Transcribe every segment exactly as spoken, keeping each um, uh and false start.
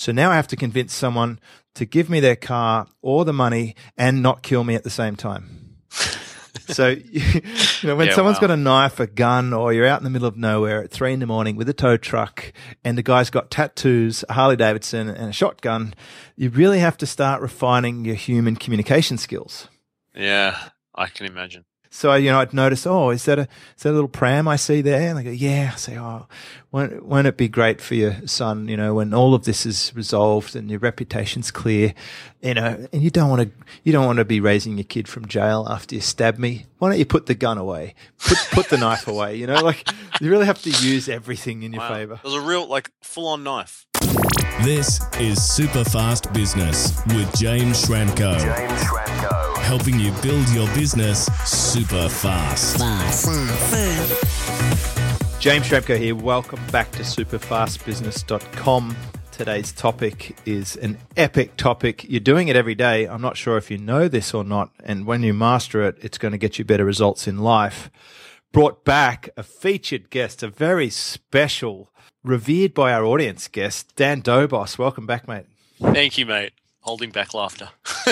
So now I have to convince someone to give me their car or the money and not kill me at the same time. So, you know, when Yeah, someone's wow. got a knife, a gun, or you're out in the middle of nowhere at three in the morning with a tow truck and the guy's got tattoos, a Harley Davidson and a shotgun, you really have to start refining your human communication skills. Yeah, I can imagine. So, you know, I'd notice, oh, is that a, is that a little pram I see there? And I go, yeah. I say, oh, won't, won't it be great for your son, you know, when all of this is resolved and your reputation's clear, you know, and you don't want to, you don't want to be raising your kid from jail after you stab me. Why don't you put the gun away? Put, put the knife away, you know, like you really have to use everything in your Wow. favor. There's a real, like, full-on knife. This is Super Fast Business with James Schramko. James Schramko. Helping you build your business super fast. Fast. James Schramko here. Welcome back to super fast business dot com. Today's topic is an epic topic. You're doing it every day. I'm not sure if you know this or not. And when you master it, it's going to get you better results in life. Brought back a featured guest, a very special, revered by our audience guest, Dan Dobos. Welcome back, mate. Thank you, mate. Holding back laughter.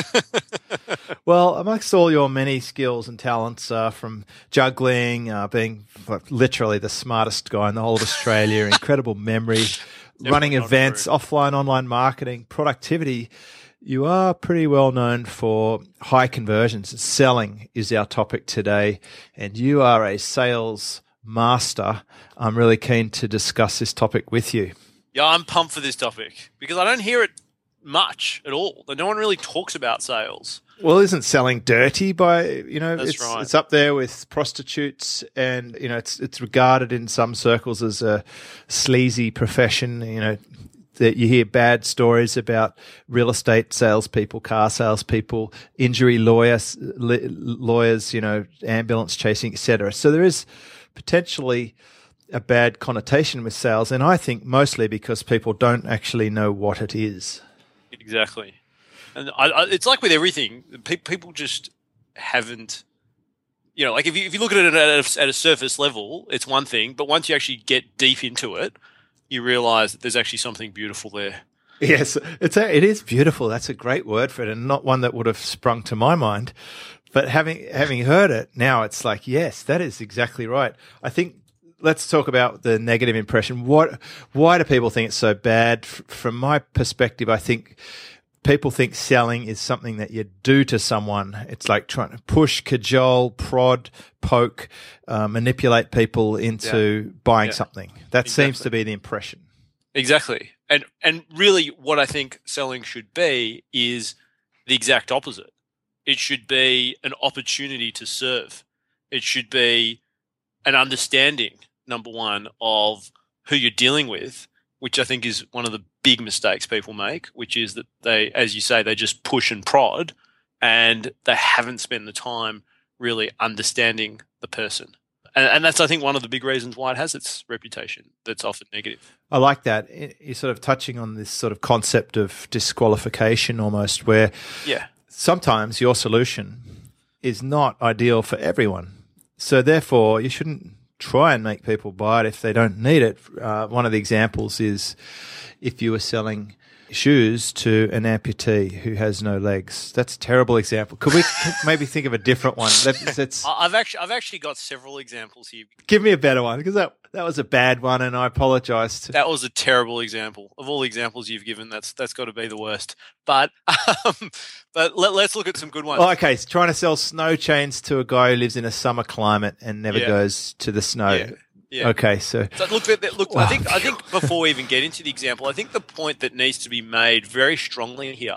Well, amongst all your many skills and talents, uh, from juggling, uh, being literally the smartest guy in the whole of Australia, incredible memory, running not events, true. offline, online marketing, productivity, you are pretty well known for high conversions. Selling is our topic today, and you are a sales master. I'm really keen to discuss this topic with you. Yeah, I'm pumped for this topic because I don't hear it much at all. No one really talks about sales. Well, isn't selling dirty by, you know, That's it's, right. it's up there with prostitutes and, you know, it's it's regarded in some circles as a sleazy profession. You know, that you hear bad stories about real estate salespeople, car salespeople, injury lawyers, lawyers, you know, ambulance chasing, et cetera. So there is potentially a bad connotation with sales, and I think mostly because people don't actually know what it is. Exactly. And I, I, it's like with everything, pe- people just haven't, you know, like if you, if you look at it at a, at a surface level, it's one thing, but once you actually get deep into it, you realize that there's actually something beautiful there. Yes, it's a, it is beautiful. That's a great word for it, and not one that would have sprung to my mind. But having having heard it now, it's like, yes, that is exactly right. I think let's talk about the negative impression. What, why do people think it's so bad? F- from my perspective, I think people think selling is something that you do to someone. It's like trying to push, cajole, prod, poke, uh, manipulate people into Yeah. buying Yeah. something. That Exactly. seems to be the impression. Exactly. And and really what I think selling should be is the exact opposite. It should be an opportunity to serve. It should be an understanding, number one, of who you're dealing with, which I think is one of the big mistakes people make, which is that they, as you say, they just push and prod and they haven't spent the time really understanding the person. And, and that's, I think, one of the big reasons why it has its reputation that's often negative. I like that. You're sort of touching on this sort of concept of disqualification almost, where Yeah. sometimes your solution is not ideal for everyone. So therefore, you shouldn't try and make people buy it if they don't need it. Uh, one of the examples is if you were selling shoes to an amputee who has no legs. That's a terrible example. Could we maybe think of a different one? That, that's, I- I've actually, I've actually got several examples here. give me a better one, because that, that was a bad one, and I apologize. To, That was a terrible example. Of all the examples you've given, that's that's got to be the worst. But um, but let, let's look at some good ones. oh, okay, so trying to sell snow chains to a guy who lives in a summer climate and never Yeah. goes to the snow. Yeah. Yeah. Okay, so So look, that- that- look. Wow. I think I think before we even get into the example, I think the point that needs to be made very strongly here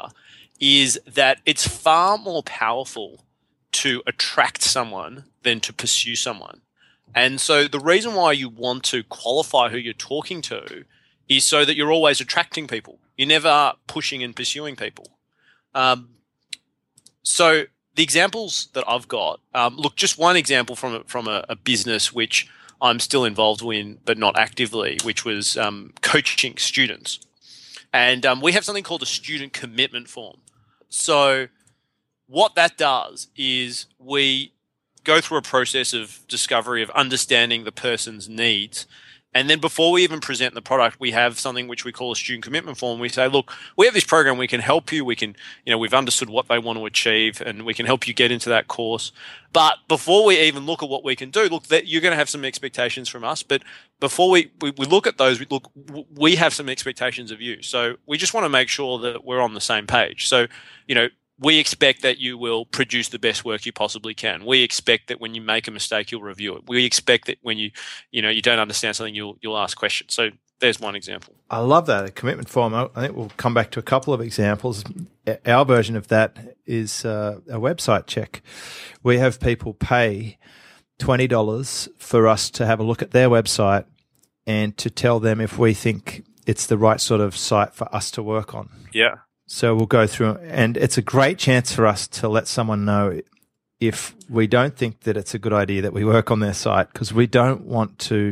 is that it's far more powerful to attract someone than to pursue someone. And so the reason why you want to qualify who you're talking to is so that you're always attracting people. You're never pushing and pursuing people. Um, so the examples that I've got, um, look, just one example from a, from a, a business which I'm still involved in, but not actively, which was um, coaching students. And um, we have something called a student commitment form. So what that does is we go through a process of discovery, of understanding the person's needs, And then before we even present the product, we have something which we call a student commitment form. We say, look, we have this program. We can help you. We can, you know, we've understood what they want to achieve, and we can help you get into that course. But before we even look at what we can do, look, that you're going to have some expectations from us. But before we, we, we look at those, we look, we have some expectations of you. So we just want to make sure that we're on the same page. So, you know, we expect that you will produce the best work you possibly can. We expect that when you make a mistake, you'll review it. We expect that when you, you know, you don't understand something, you'll you'll ask questions. So there's one example. I love that, a commitment form. I think we'll come back to a couple of examples. Our version of that is uh, a website check. We have people pay twenty dollars for us to have a look at their website and to tell them if we think it's the right sort of site for us to work on. Yeah. So we'll go through, and it's a great chance for us to let someone know if we don't think that it's a good idea that we work on their site, because we don't want to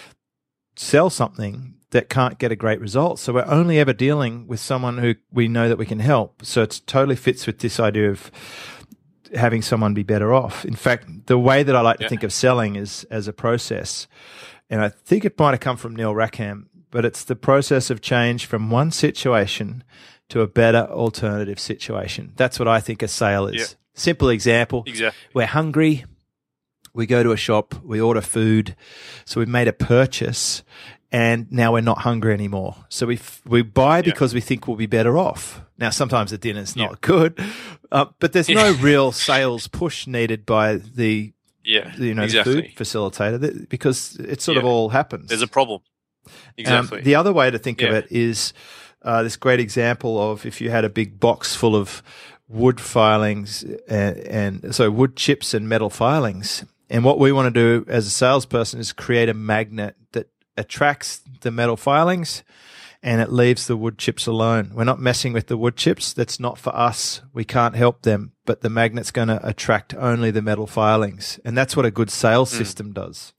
sell something that can't get a great result. So we're only ever dealing with someone who we know that we can help. So it totally fits with this idea of having someone be better off. In fact, the way that I like to yeah. think of selling is as a process, and I think it might have come from Neil Rackham, but it's the process of change from one situation to a better alternative situation. That's what I think a sale is. Yeah. Simple example. Exactly. We're hungry. We go to a shop. We order food. So we've made a purchase, and now we're not hungry anymore. So we f- we buy because yeah. we think we'll be better off. Now, sometimes the dinner's not yeah. good, uh, but there's no real sales push needed by the, yeah, you know, exactly. the food facilitator, because it sort yeah. of all happens. There's a problem. Exactly. Um, the other way to think yeah. of it is Uh, this great example of if you had a big box full of wood filings and, and so wood chips and metal filings. And what we want to do as a salesperson is create a magnet that attracts the metal filings and it leaves the wood chips alone. We're not messing with the wood chips. That's not for us. We can't help them, but the magnet's going to attract only the metal filings. And that's what a good sales mm. system does.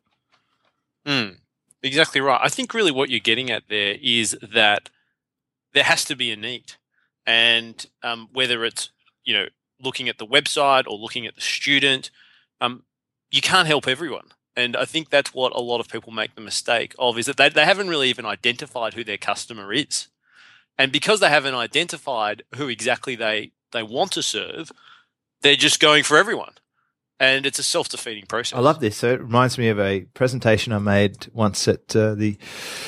Mm. Exactly right. I think really what you're getting at there is that there has to be a need, and um, whether it's, you know, looking at the website or looking at the student, um, you can't help everyone. And I think that's what a lot of people make the mistake of, is that they, they haven't really even identified who their customer is. And because they haven't identified who exactly they, they want to serve, they're just going for everyone. And it's a self-defeating process. I love this. So it reminds me of a presentation I made once at uh, the...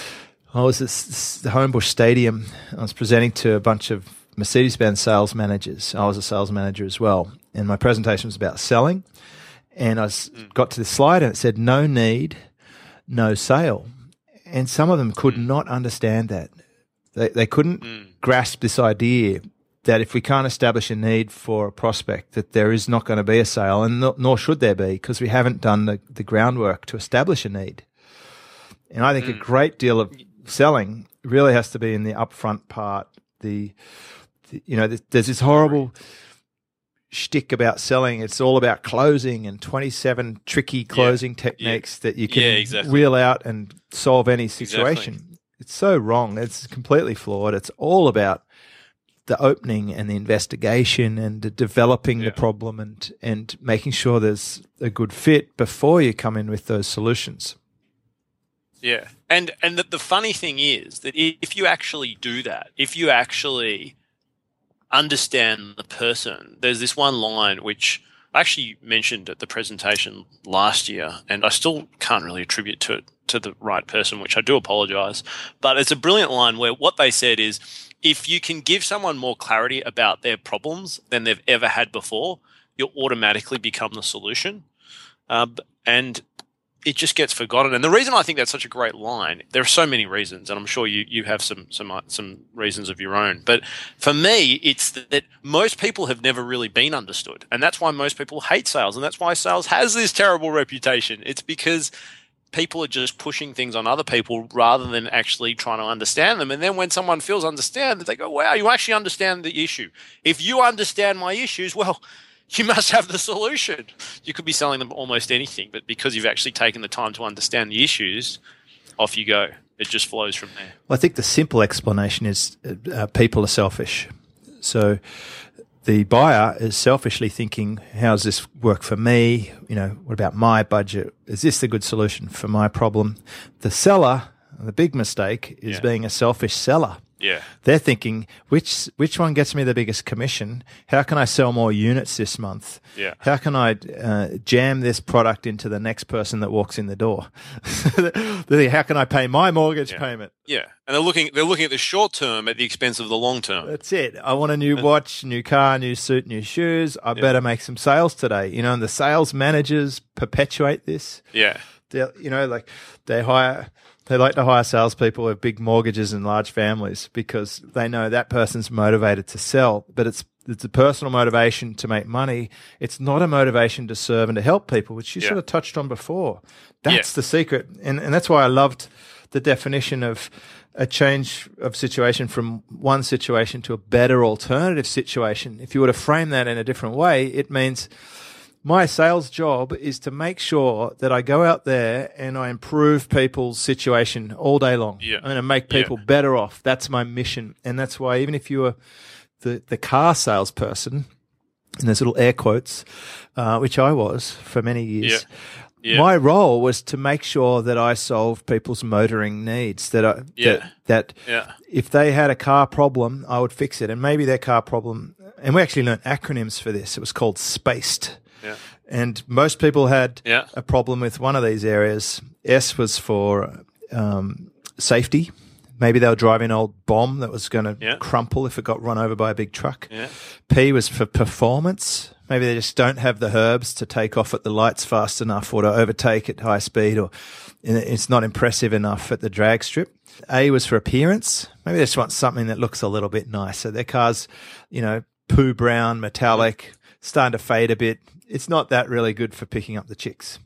I was at the Homebush Stadium. I was presenting to a bunch of Mercedes-Benz sales managers. I was a sales manager as well. And my presentation was about selling. And I was, mm. got to the slide and it said, no need, no sale. And some of them could mm. not understand that. They, they couldn't mm. grasp this idea that if we can't establish a need for a prospect, that there is not going to be a sale, and no, nor should there be, because we haven't done the, the groundwork to establish a need. And I think mm. a great deal of selling really has to be in the upfront part. The, the you know, there's this horrible shtick about selling. It's all about closing and twenty-seven tricky closing yeah. techniques yeah. that you can yeah, exactly. reel out and solve any situation. Exactly. It's so wrong. It's completely flawed. It's all about the opening and the investigation and the developing yeah. the problem and, and making sure there's a good fit before you come in with those solutions. Yeah. And and the, the funny thing is that if you actually do that, if you actually understand the person, there's this one line which I actually mentioned at the presentation last year, and I still can't really attribute to it to the right person, which I do apologize. But it's a brilliant line where what they said is, if you can give someone more clarity about their problems than they've ever had before, you'll automatically become the solution. Uh, and it just gets forgotten. And the reason I think that's such a great line, there are so many reasons, and I'm sure you, you have some, some, some reasons of your own. But for me, it's that most people have never really been understood. And that's why most people hate sales. And that's why sales has this terrible reputation. It's because people are just pushing things on other people rather than actually trying to understand them. And then when someone feels understand, they go, wow, you actually understand the issue. If you understand my issues, well, you must have the solution. You could be selling them almost anything, but because you've actually taken the time to understand the issues, off you go. It just flows from there. Well, I think the simple explanation is uh, people are selfish. So the buyer is selfishly thinking, how's this work for me? You know, what about my budget? Is this the good solution for my problem? The seller, the big mistake is Yeah. being a selfish seller. Yeah. They're thinking, which which one gets me the biggest commission? How can I sell more units this month? Yeah. How can I uh, jam this product into the next person that walks in the door? How can I pay my mortgage Yeah. payment? Yeah. And they're looking they're looking at the short term at the expense of the long term. That's it. I want a new watch, new car, new suit, new shoes. I better make some sales today. You know, and the sales managers perpetuate this. Yeah. They, you know, like they hire, they like to hire salespeople with big mortgages and large families because they know that person's motivated to sell, but it's it's a personal motivation to make money. It's not a motivation to serve and to help people, which you Yeah. sort of touched on before. That's Yeah. the secret, and and that's why I loved the definition of a change of situation from one situation to a better alternative situation. If you were to frame that in a different way, it means my sales job is to make sure that I go out there and I improve people's situation all day long. Yeah. I'm going to make Yeah. people better off. That's my mission. And that's why even if you were the, the car salesperson, and there's little air quotes, uh, which I was for many years, Yeah. my role was to make sure that I solved people's motoring needs, that I, Yeah. that, that Yeah. if they had a car problem, I would fix it. And maybe their car problem, and we actually learned acronyms for this. It was called SPACED. Yeah. And most people had Yeah. a problem with one of these areas. S was for um, safety. Maybe they were driving an old bomb that was going to Yeah. crumple if it got run over by a big truck. Yeah. P was for performance. Maybe they just don't have the herbs to take off at the lights fast enough or to overtake at high speed, or it's not impressive enough at the drag strip. A was for appearance. Maybe they just want something that looks a little bit nicer. Their car's, you know, poo brown, metallic, starting to fade a bit. It's not that really good for picking up the chicks.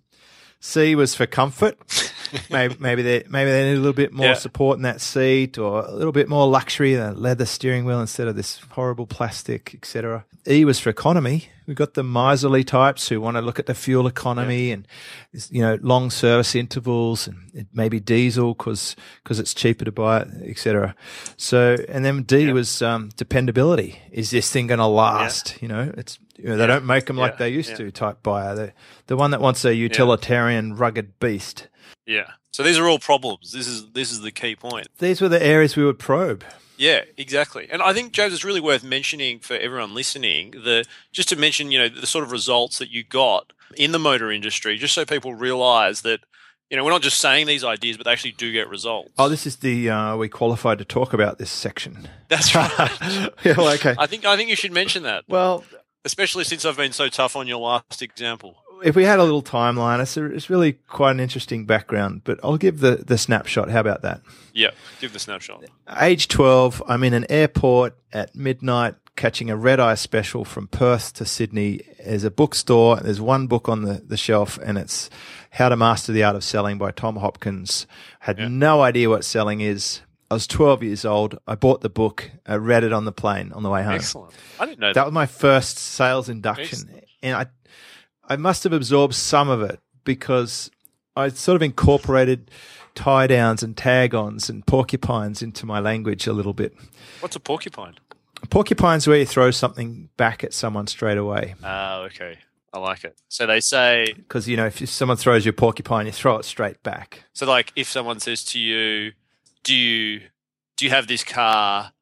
C was for comfort. maybe maybe they maybe they need a little bit more Yeah. support in that seat, or a little bit more luxury, a leather steering wheel instead of this horrible plastic, et cetera. E was for economy. We've got the miserly types who want to look at the fuel economy and, you know, long service intervals, and it maybe diesel because it's cheaper to buy it, et cetera. So, and then D Yeah. was um, dependability. Is this thing going to last? You know, it's you know, they don't make them like Yeah. they used Yeah. to type buyer. The the one that wants a utilitarian, rugged beast. Yeah. So these are all problems. This is this is the key point. These were the areas we would probe. Yeah, exactly. And I think, James, it's really worth mentioning for everyone listening, the just to mention, you know, the sort of results that you got in the motor industry, just so people realize that, you know, we're not just saying these ideas, but they actually do get results. Oh, this is the uh, we qualified to talk about this section. That's right. Yeah, well, okay. I think I think you should mention that, Well, especially since I've been so tough on your last example. if we had a little timeline, it's, a, it's really quite an interesting background, but I'll give the, the snapshot. How about that? Yeah, give the snapshot. Age twelve, I'm in an airport at midnight catching a red-eye special from Perth to Sydney. There's a bookstore. There's one book on the, the shelf, and it's How to Master the Art of Selling by Tom Hopkins. Had Yeah. no idea what selling is. I was twelve years old. I bought the book. I read it on the plane on the way home. Excellent. I didn't know That that. was my first sales induction. And I I must have absorbed some of it because I sort of incorporated tie downs and tag ons and porcupines into my language a little bit. What's a porcupine? Porcupine's where you throw something back at someone straight away. Oh, okay. I like it. So they say, Because, you know, if someone throws you a porcupine, you throw it straight back. so like if someone says to you, do you do you have this car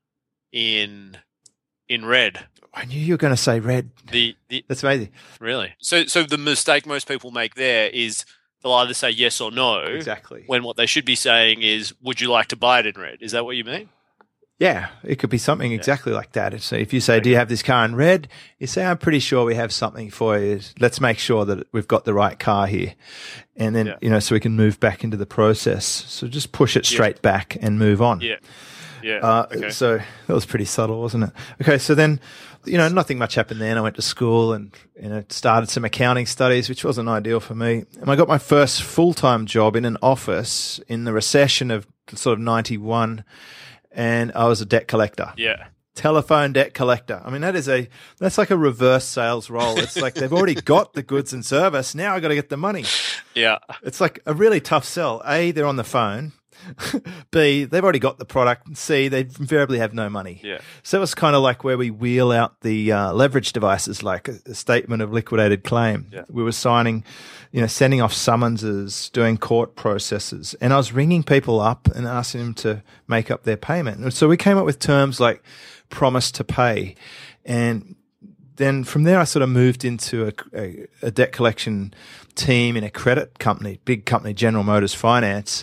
in in red? I knew you were going to say red. The, the That's amazing. Really? So so the mistake most people make there is they'll either say yes or no, Exactly. when what they should be saying is, would you like to buy it in red? Is that what you mean? Yeah, it could be something exactly like that. So if you say, do you have this car in red? You say, I'm pretty sure we have something for you. Let's make sure that we've got the right car here. And then, Yeah. you know, so we can move back into the process. So just push it straight back and move on. Yeah. Yeah. Uh, okay. So that was pretty subtle, wasn't it? Okay, so then, you know, nothing much happened then. I went to school and, you know, started some accounting studies, which wasn't ideal for me. And I got my first full-time job in an office in the recession of sort of ninety-one, and I was a debt collector. Yeah. Telephone debt collector. I mean, that is a, that's like a reverse sales role. It's like they've already got the goods and service. Now I got to get the money. Yeah. It's like a really tough sell. A, they're on the phone. B, they've already got the product. And C, they invariably have no money. Yeah. So it was kind of like where we wheel out the uh, leverage devices, like a, a statement of liquidated claim. Yeah. We were signing, you know, sending off summonses, doing court processes. And I was ringing people up and asking them to make up their payment. And so we came up with terms like promise to pay. And then from there, I sort of moved into a, a, a debt collection team in a credit company, big company, General Motors Finance.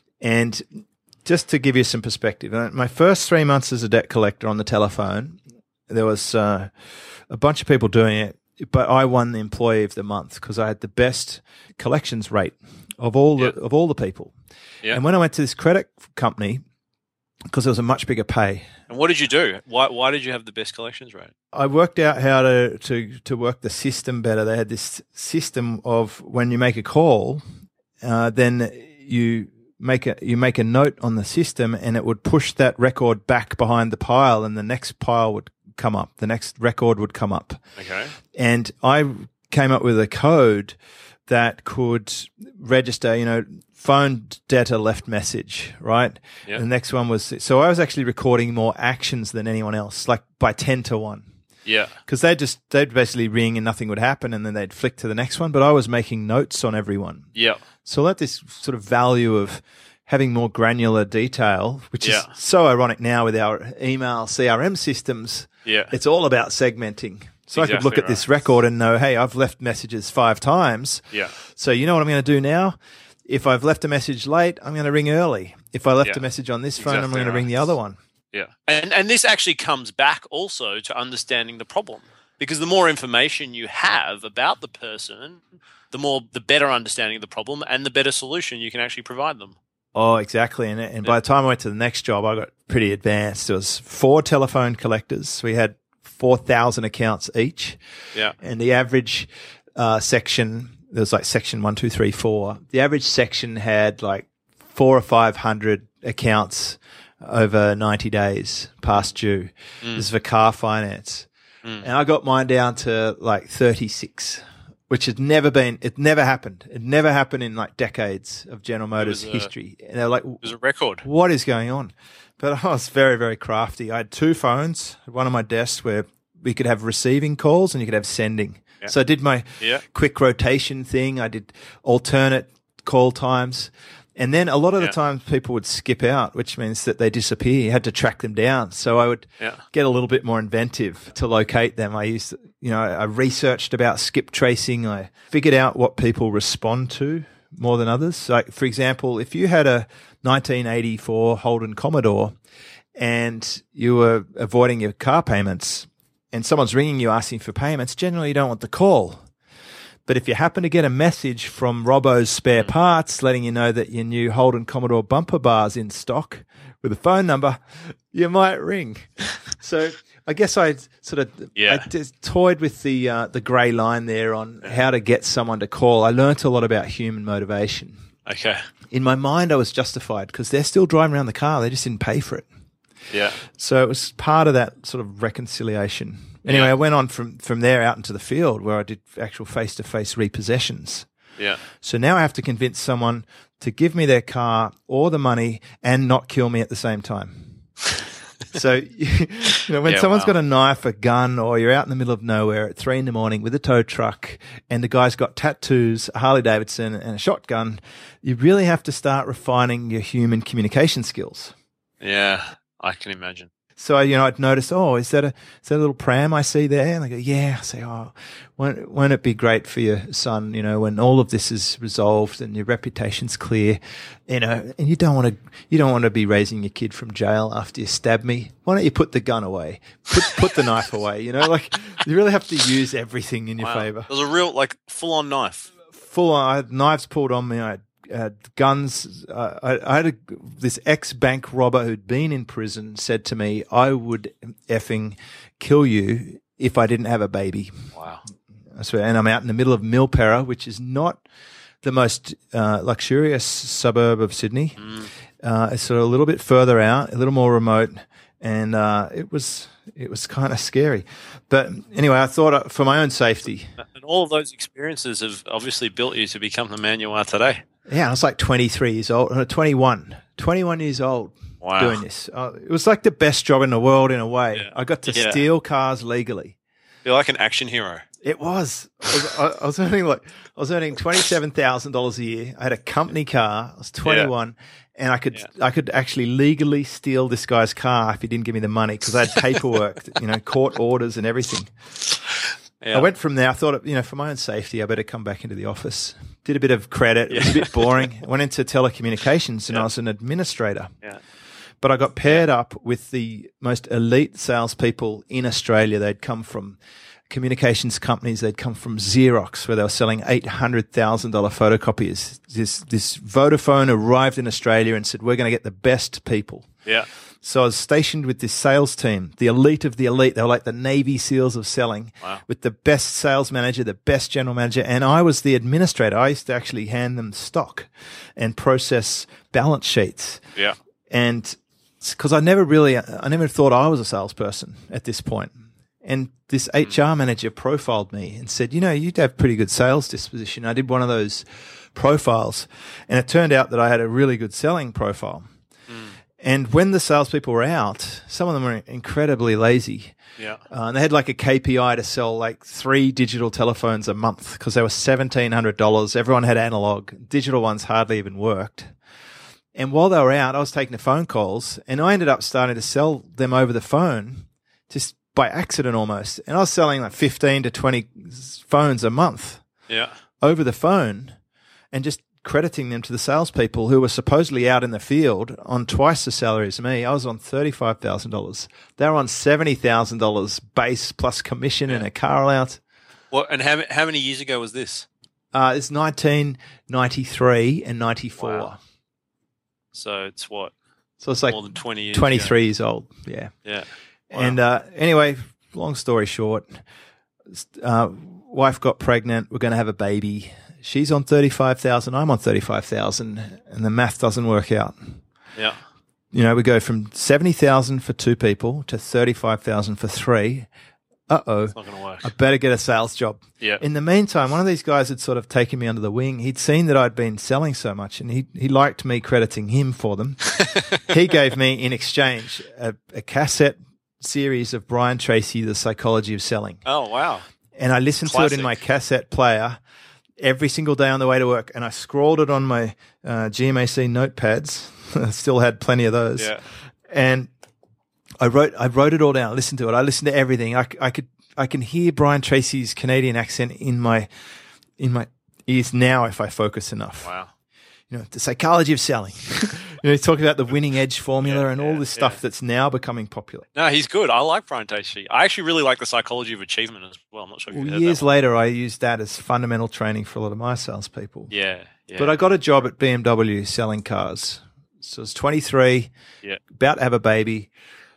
And just to give you some perspective, my first three months as a debt collector on the telephone, there was uh, a bunch of people doing it, but I won the Employee of the Month because I had the best collections rate of all the Yeah. of all the people. Yeah. And when I went to this credit company, because there was a much bigger pay, And what did you do? Why why did you have the best collections rate? I worked out how to, to, to work the system better. They had this system of when you make a call, uh, then you make a you make a note on the system, and it would push that record back behind the pile, and the next pile would come up. The next record would come up. Okay. And I came up with a code that could register, you know, phone debtor left message, right? Yeah. The next one was, so I was actually recording more actions than anyone else, like by ten to one. Yeah. Because they'd just, they'd basically ring and nothing would happen, and then they'd flick to the next one. But I was making notes on everyone. Yeah. So I like this sort of value of having more granular detail, which Yeah. is so ironic now with our email C R M systems. Yeah. It's all about segmenting. So I could Exactly look at right. this record and know, hey, I've left messages five times. Yeah. So you know what I'm going to do now? If I've left a message late, I'm going to ring early. If I left Yeah. a message on this phone, I'm Exactly going to ring right. the other one. Yeah. And and this actually comes back also to understanding the problem. Because the more information you have about the person, the more the better understanding of the problem and the better solution you can actually provide them. Oh, exactly. And, and by the time I went to the next job, I got pretty advanced. There was four telephone collectors. We had four thousand accounts each. Yeah. And the average uh, section, there was like section one, two, three, four. The average section had like four or five hundred accounts over ninety days past due. Mm. This is for car finance. Mm. And I got mine down to like thirty-six, which had never been, it never happened. It never happened in like decades of General Motors a- history. And they're like, It was a record. what is going on? But I was very, very crafty. I had two phones, one on my desk where we could have receiving calls and you could have sending. Yeah. So I did my Yeah. quick rotation thing. I did alternate call times. And then a lot of the Yeah. times people would skip out, which means that they disappear. You had to track them down. So I would Yeah. get a little bit more inventive to locate them. I used, you know, I researched about skip tracing. I figured out what people respond to more than others. Like, for example, if you had a nineteen eighty-four Holden Commodore and you were avoiding your car payments and someone's ringing you asking for payments, generally you don't want the call. But if you happen to get a message from Robbo's Spare Parts letting you know that your new Holden Commodore bumper bar's in stock with a phone number, you might ring. So I guess I sort of Yeah. I just toyed with the uh, the grey line there on how to get someone to call. I learnt a lot about human motivation. Okay. In my mind, I was justified because they're still driving around the car. They just didn't pay for it. Yeah. So it was part of that sort of reconciliation. Anyway, Yeah. I went on from, from there out into the field where I did actual face-to-face repossessions. Yeah. So now I have to convince someone to give me their car or the money and not kill me at the same time. So, you know, when Yeah, someone's wow. got a knife, a gun, or you're out in the middle of nowhere at three in the morning with a tow truck and the guy's got tattoos, a Harley Davidson and a shotgun, you really have to start refining your human communication skills. Yeah. I can imagine. So, you know, I'd notice, oh, is that a, is that a little pram I see there? And they go, yeah. I say, oh, won't, won't it be great for your son, you know, when all of this is resolved and your reputation's clear, you know, and you don't want to, you don't want to be raising your kid from jail after you stab me. Why don't you put the gun away? Put, put the knife away, you know, like you really have to use everything in your Wow. favor. It was a real, like, full-on knife. Full on, I had knives pulled on me. I had uh, guns. Uh, I, I had a, this ex-bank robber who'd been in prison said to me, I would effing kill you if I didn't have a baby. Wow. I swear. And I'm out in the middle of Milperra, which is not the most uh, luxurious suburb of Sydney. Mm. Uh, it's sort of a little bit further out, a little more remote. And uh, it was it was kind of scary. But anyway, I thought uh, for my own safety. And all of those experiences have obviously built you to become the man you are today. Yeah, I was like twenty-three years old, uh, twenty-one, twenty-one years old. Wow. Doing this. Uh, it was like the best job in the world in a way. Yeah. I got to Yeah. steal cars legally. You're like an action hero. It was. I was, I, I was earning like I was earning twenty-seven thousand dollars a year. I had a company car. I was twenty-one, and I could Yeah. I could actually legally steal this guy's car if he didn't give me the money because I had paperwork, you know, court orders and everything. Yeah. I went from there. I thought, you know, for my own safety, I better come back into the office. Did a bit of credit. It was a bit boring. I went into telecommunications, and Yeah. I was an administrator. Yeah. But I got paired up with the most elite salespeople in Australia. They'd come from communications companies. They'd come from Xerox, where they were selling eight hundred thousand dollars photocopiers. This, this Vodafone arrived in Australia and said, we're going to get the best people. Yeah. So I was stationed with this sales team, the elite of the elite. They were like the Navy SEALs of selling, Wow. with the best sales manager, the best general manager. And I was the administrator. I used to actually hand them stock and process balance sheets. Yeah. And because I never really, I never thought I was a salesperson at this point. And this H R manager profiled me and said, you know, you'd have pretty good sales disposition. I did one of those profiles, and it turned out that I had a really good selling profile. Mm. And when the salespeople were out, some of them were incredibly lazy. Yeah. Uh, and they had like a K P I to sell like three digital telephones a month because they were seventeen hundred dollars. Everyone had analog. Digital ones hardly even worked. And while they were out, I was taking the phone calls, and I ended up starting to sell them over the phone just by accident almost. And I was selling like fifteen to twenty phones a month Yeah. over the phone and just crediting them to the salespeople who were supposedly out in the field on twice the salary as me. I was on thirty-five thousand dollars. They were on seventy thousand dollars base plus commission and a car allowance. What? And how how many years ago was this? Uh, it's nineteen ninety-three and ninety-four. Wow. So it's what? So it's like More than twenty years. twenty-three ago. years old. Yeah. Yeah. Wow. And uh, anyway, long story short, uh, wife got pregnant. We're going to have a baby. She's on thirty-five thousand. I'm on thirty-five thousand, and the math doesn't work out. Yeah. You know, we go from seventy thousand for two people to thirty-five thousand for three. Uh-oh. It's not going to work. I better get a sales job. Yeah. In the meantime, one of these guys had sort of taken me under the wing. He'd seen that I'd been selling so much, and he he liked me crediting him for them. He gave me, in exchange, a, a cassette series of Brian Tracy, The Psychology of Selling. Oh, wow. And I listened Classic. to it in my cassette player every single day on the way to work, and I scrawled it on my uh, G M A C notepads. I still had plenty of those. Yeah. And I wrote, I wrote it all down. I listened to it. I listened to everything. I, I could, I can hear Brian Tracy's Canadian accent in my, in my ears now if I focus enough. Wow. You know, the psychology of selling. you know, he's talking about the winning edge formula Yeah, and all yeah, this stuff yeah. that's now becoming popular. No, he's good. I like Brian Tracy. I actually really like the psychology of achievement as well. I'm not sure if Well, you've heard years that one. later, I used that as fundamental training for a lot of my salespeople. Yeah. Yeah. But I got a job at B M W selling cars. So I was twenty-three, Yeah. about to have a baby,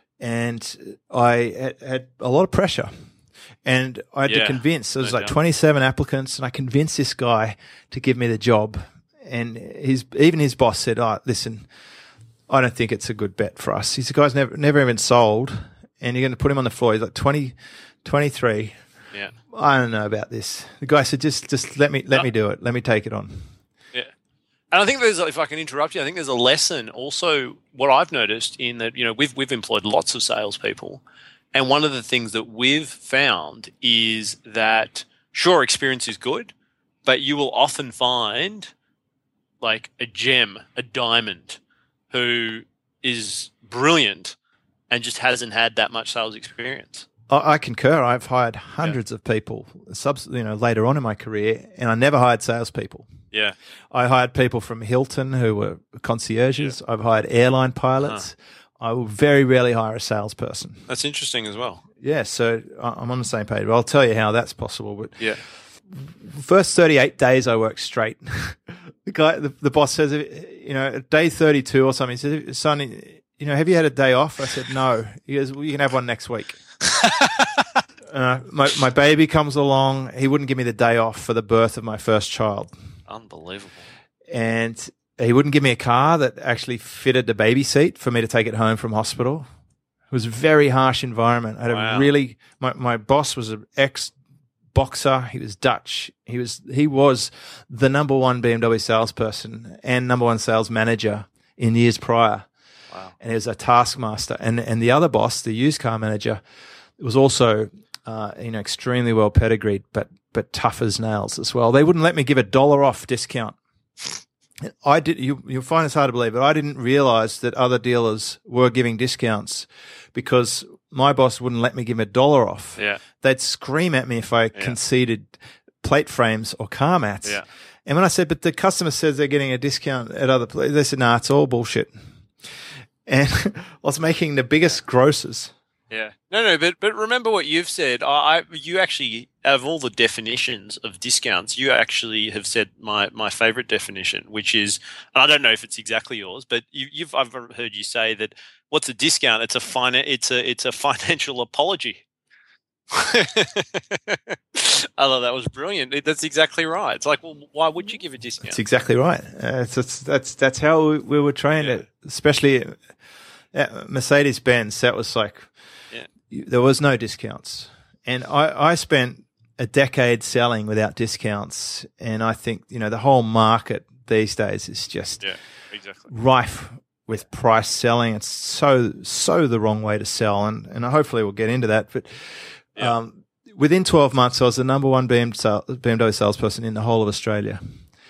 and I had, had a lot of pressure. And I had Yeah, to convince, there was no like doubt. twenty-seven applicants, and I convinced this guy to give me the job. And his even his boss said, oh, listen, I don't think it's a good bet for us. He's the guy's never never even sold, and you're going to put him on the floor. He's like twenty, twenty-three. Yeah. I don't know about this. The guy said, just just let me let No. me do it. Let me take it on. Yeah. And I think there's, if I can interrupt you, I think there's a lesson also, what I've noticed in that, you know, we've, we've employed lots of salespeople. And one of the things that we've found is that, sure, experience is good, but you will often find like a gem, a diamond, who is brilliant and just hasn't had that much sales experience. I, I concur. I've hired hundreds of people, subs, you know, later on in my career, and I never hired salespeople. Yeah. I hired people from Hilton who were concierges. I've hired airline pilots. I will very rarely hire a salesperson. That's interesting as well. Yeah, so I- I'm on the same page. Well, I'll tell you how that's possible. But Yeah. first thirty-eight days I worked straight. the guy, the, the boss says, you know, day thirty-two or something, he says, son, you know, have you had a day off? I said, no. He goes, well, you can have one next week. uh, my, my baby comes along. He wouldn't give me the day off for the birth of my first child. Unbelievable. And he wouldn't give me a car that actually fitted the baby seat for me to take it home from hospital. It was a very harsh environment. I had Wow. a really, my, my boss was an ex boxer. He was Dutch. He was, he was the number one B M W salesperson and number one sales manager in years prior. Wow. And he was a taskmaster. And and the other boss, the used car manager, was also uh, you know extremely well pedigreed, but but tough as nails as well. They wouldn't let me give a dollar off discount. And I did. You, you'll find this hard to believe, but I didn't realize that other dealers were giving discounts because my boss wouldn't let me give a dollar off. Yeah. They'd scream at me if I Yeah. conceded plate frames or car mats. Yeah. And when I said, but the customer says they're getting a discount at other places, they said, nah, it's all bullshit. And I was making the biggest grosses. Yeah. No, no, but but remember what you've said. I, I you actually, out of all the definitions of discounts, you actually have said my, my favorite definition, which is, and I don't know if it's exactly yours, but you, you've I've heard you say that what's a discount? It's a fina- It's a it's a financial apology. I thought that was brilliant. It- That's exactly right. It's like, well, why would you give a discount? That's exactly right. Uh, it's, it's, that's that's how we, we were trained, Yeah. at, especially at Mercedes-Benz. That was like, Yeah. you- there was no discounts. And I, I spent a decade selling without discounts. And I think, you know, the whole market these days is just Yeah, exactly. rife with price selling. It's so, so the wrong way to sell. And, and hopefully we'll get into that. But Yeah. um, within twelve months, I was the number one B M W salesperson in the whole of Australia.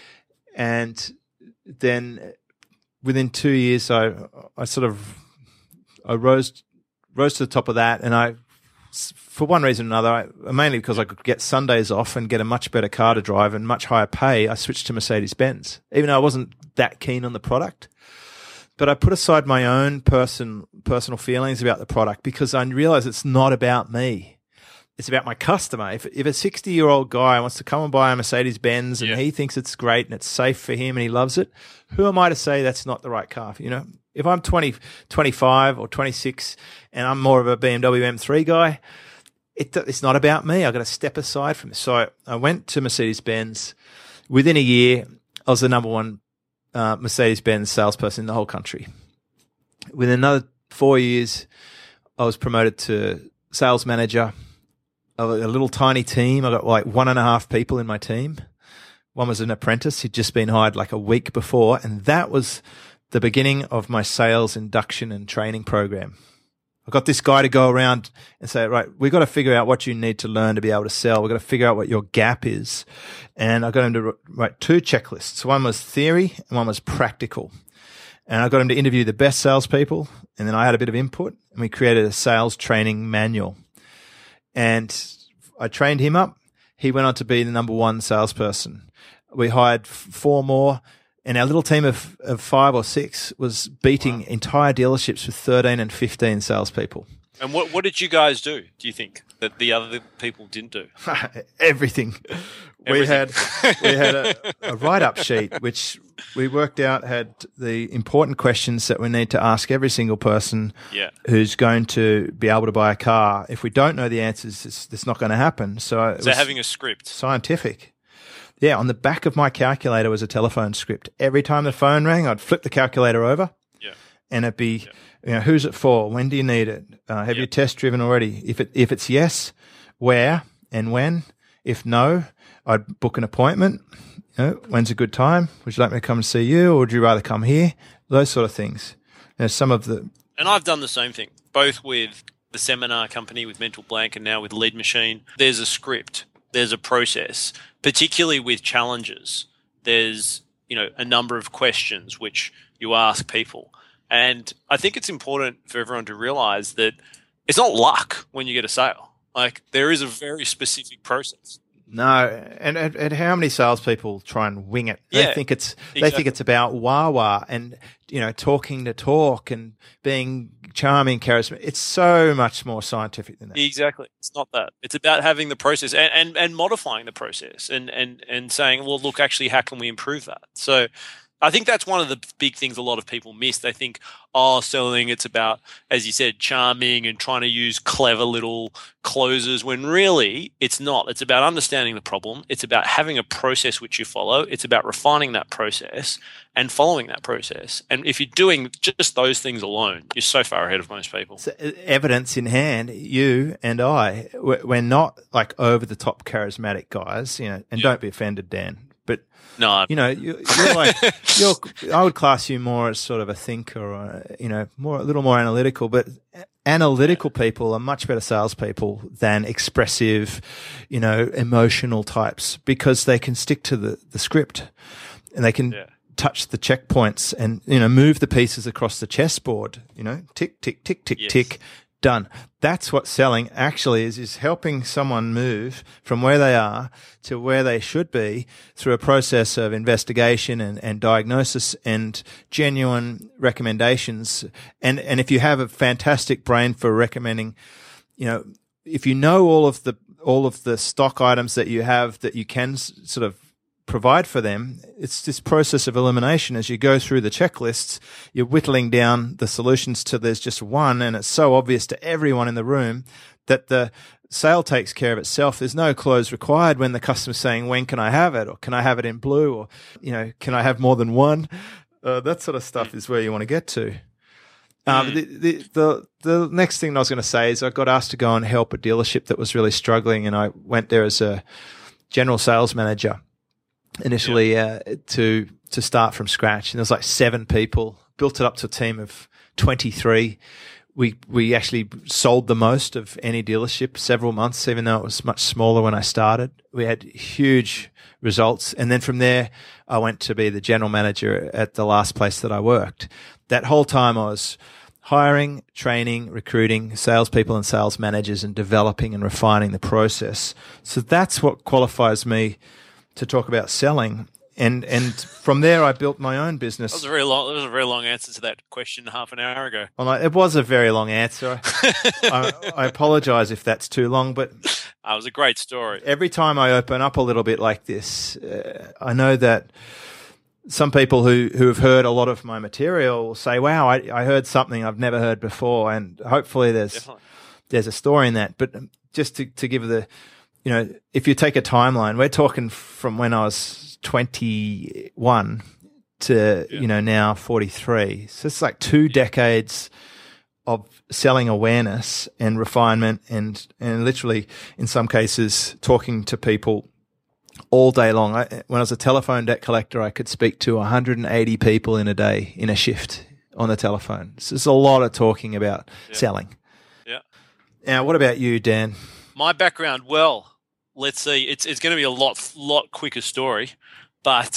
And then within two years, I, I sort of, I rose, rose to the top of that. And I, for one reason or another, I, mainly because I could get Sundays off and get a much better car to drive and much higher pay, I switched to Mercedes-Benz, even though I wasn't that keen on the product. But I put aside my own person, personal feelings about the product because I realized it's not about me. It's about my customer. If if a sixty-year-old guy wants to come and buy a Mercedes-Benz and Yeah. he thinks it's great and it's safe for him and he loves it, who am I to say that's not the right car? You know, if I'm twenty, twenty-five or twenty-six and I'm more of a B M W M three guy, it, it's not about me. I've got to step aside from this. So I, I went to Mercedes-Benz. Within a year, I was the number one uh, Mercedes-Benz salesperson in the whole country. Within another four years, I was promoted to sales manager. A little tiny team. I got like one and a half people in my team. One was an apprentice. He'd just been hired like a week before. And that was the beginning of my sales induction and training program. I got this guy to go around and say, right, we've got to figure out what you need to learn to be able to sell. We've got to figure out what your gap is. And I got him to write two checklists. One was theory and one was practical. And I got him to interview the best salespeople. And then I had a bit of input and we created a sales training manual. And I trained him up. He went on to be the number one salesperson. We hired f- four more, and our little team of, of five or six was beating Wow. entire dealerships with thirteen and fifteen salespeople. And what what did you guys do, do you think, that the other people didn't do? Everything. We had Everything. we had a, a write-up sheet which we worked out had the important questions that we need to ask every single person Yeah. who's going to be able to buy a car. If we don't know the answers, it's, it's not going to happen. So, it So was having a script. scientific. Yeah, on the back of my calculator was a telephone script. Every time the phone rang, I'd flip the calculator over. Yeah. And it'd be, you know, who's it for? When do you need it? Uh, have Yeah. you test driven already? If it if it's yes, where and when? If no, I'd book an appointment. You know, when's a good time? Would you like me to come and see you, or would you rather come here? Those sort of things. You know, some of the And I've done the same thing, both with the seminar company, with Mental Blank, and now with Lead Machine. There's a script. There's a process, particularly with challenges. There's, you know, a number of questions which you ask people. And I think it's important for everyone to realize that it's not luck when you get a sale. Like, there is a very specific process. No, and, and and how many salespeople try and wing it? They Yeah, think it's they exactly. think it's about wah wah and you know talking to talk and being charming, charismatic. It's so much more scientific than that. Exactly. It's not that. It's about having the process and, and, and modifying the process and, and, and saying, well, look, actually, how can we improve that? So I think that's one of the big things a lot of people miss. They think, oh, selling, it's about, as you said, charming and trying to use clever little closes, when really it's not. It's about understanding the problem. It's about having a process which you follow. It's about refining that process and following that process. And if you're doing just those things alone, you're so far ahead of most people. So, uh, evidence in hand, you and I, we're we're not like over the top charismatic guys, you know. And Yeah. don't be offended, Dan, but No, you know, you, you're like, you're, I would class you more as sort of a thinker or, a, you know, more, a little more analytical, but analytical people are much better salespeople than expressive, you know, emotional types, because they can stick to the, the script and they can yeah. touch the checkpoints and, you know, move the pieces across the chessboard, you know, tick, tick, tick, tick, yes. tick. Done. That's what selling actually is, is helping someone move from where they are to where they should be through a process of investigation and, and diagnosis and genuine recommendations. And, and if you have a fantastic brain for recommending, you know, if you know all of the, all of the stock items that you have that you can s- sort of provide for them, it's this process of elimination. As you go through the checklists, you're whittling down the solutions till there's just one, and it's so obvious to everyone in the room that the sale takes care of itself. There's no close required when the customer's saying, when can I have it? Or can I have it in blue? Or, you know, can I have more than one? Uh, that sort of stuff is where you want to get to. Um, the, the, the, the next thing I was going to say is I got asked to go and help a dealership that was really struggling, and I went there as a general sales manager initially uh, to to start from scratch. And there was like seven people, built it up to a team of twenty-three. We we actually sold the most of any dealership several months, even though it was much smaller when I started. We had huge results. And then from there, I went to be the general manager at the last place that I worked. That whole time I was hiring, training, recruiting salespeople and sales managers and developing and refining the process. So that's what qualifies me to talk about selling. And and from there, I built my own business. That was a very long. That was a very long answer to that question half an hour ago. Well, it was a very long answer. I, I apologize if that's too long, but that was a great story. Every time I open up a little bit like this, uh, I know that some people who, who have heard a lot of my material will say, "Wow, I, I heard something I've never heard before," and hopefully there's Definitely. there's a story in that. But just to, to give the You know, if you take a timeline, we're talking from when I was twenty-one to, yeah. you know, now forty-three. So it's like two decades of selling awareness and refinement and, and literally in some cases talking to people all day long. I, when I was a telephone debt collector, I could speak to one hundred eighty people in a day in a shift on the telephone. So there's a lot of talking about yeah. selling. Yeah. Now, what about you, Dan? My background, well, let's see. It's it's going to be a lot lot quicker story, but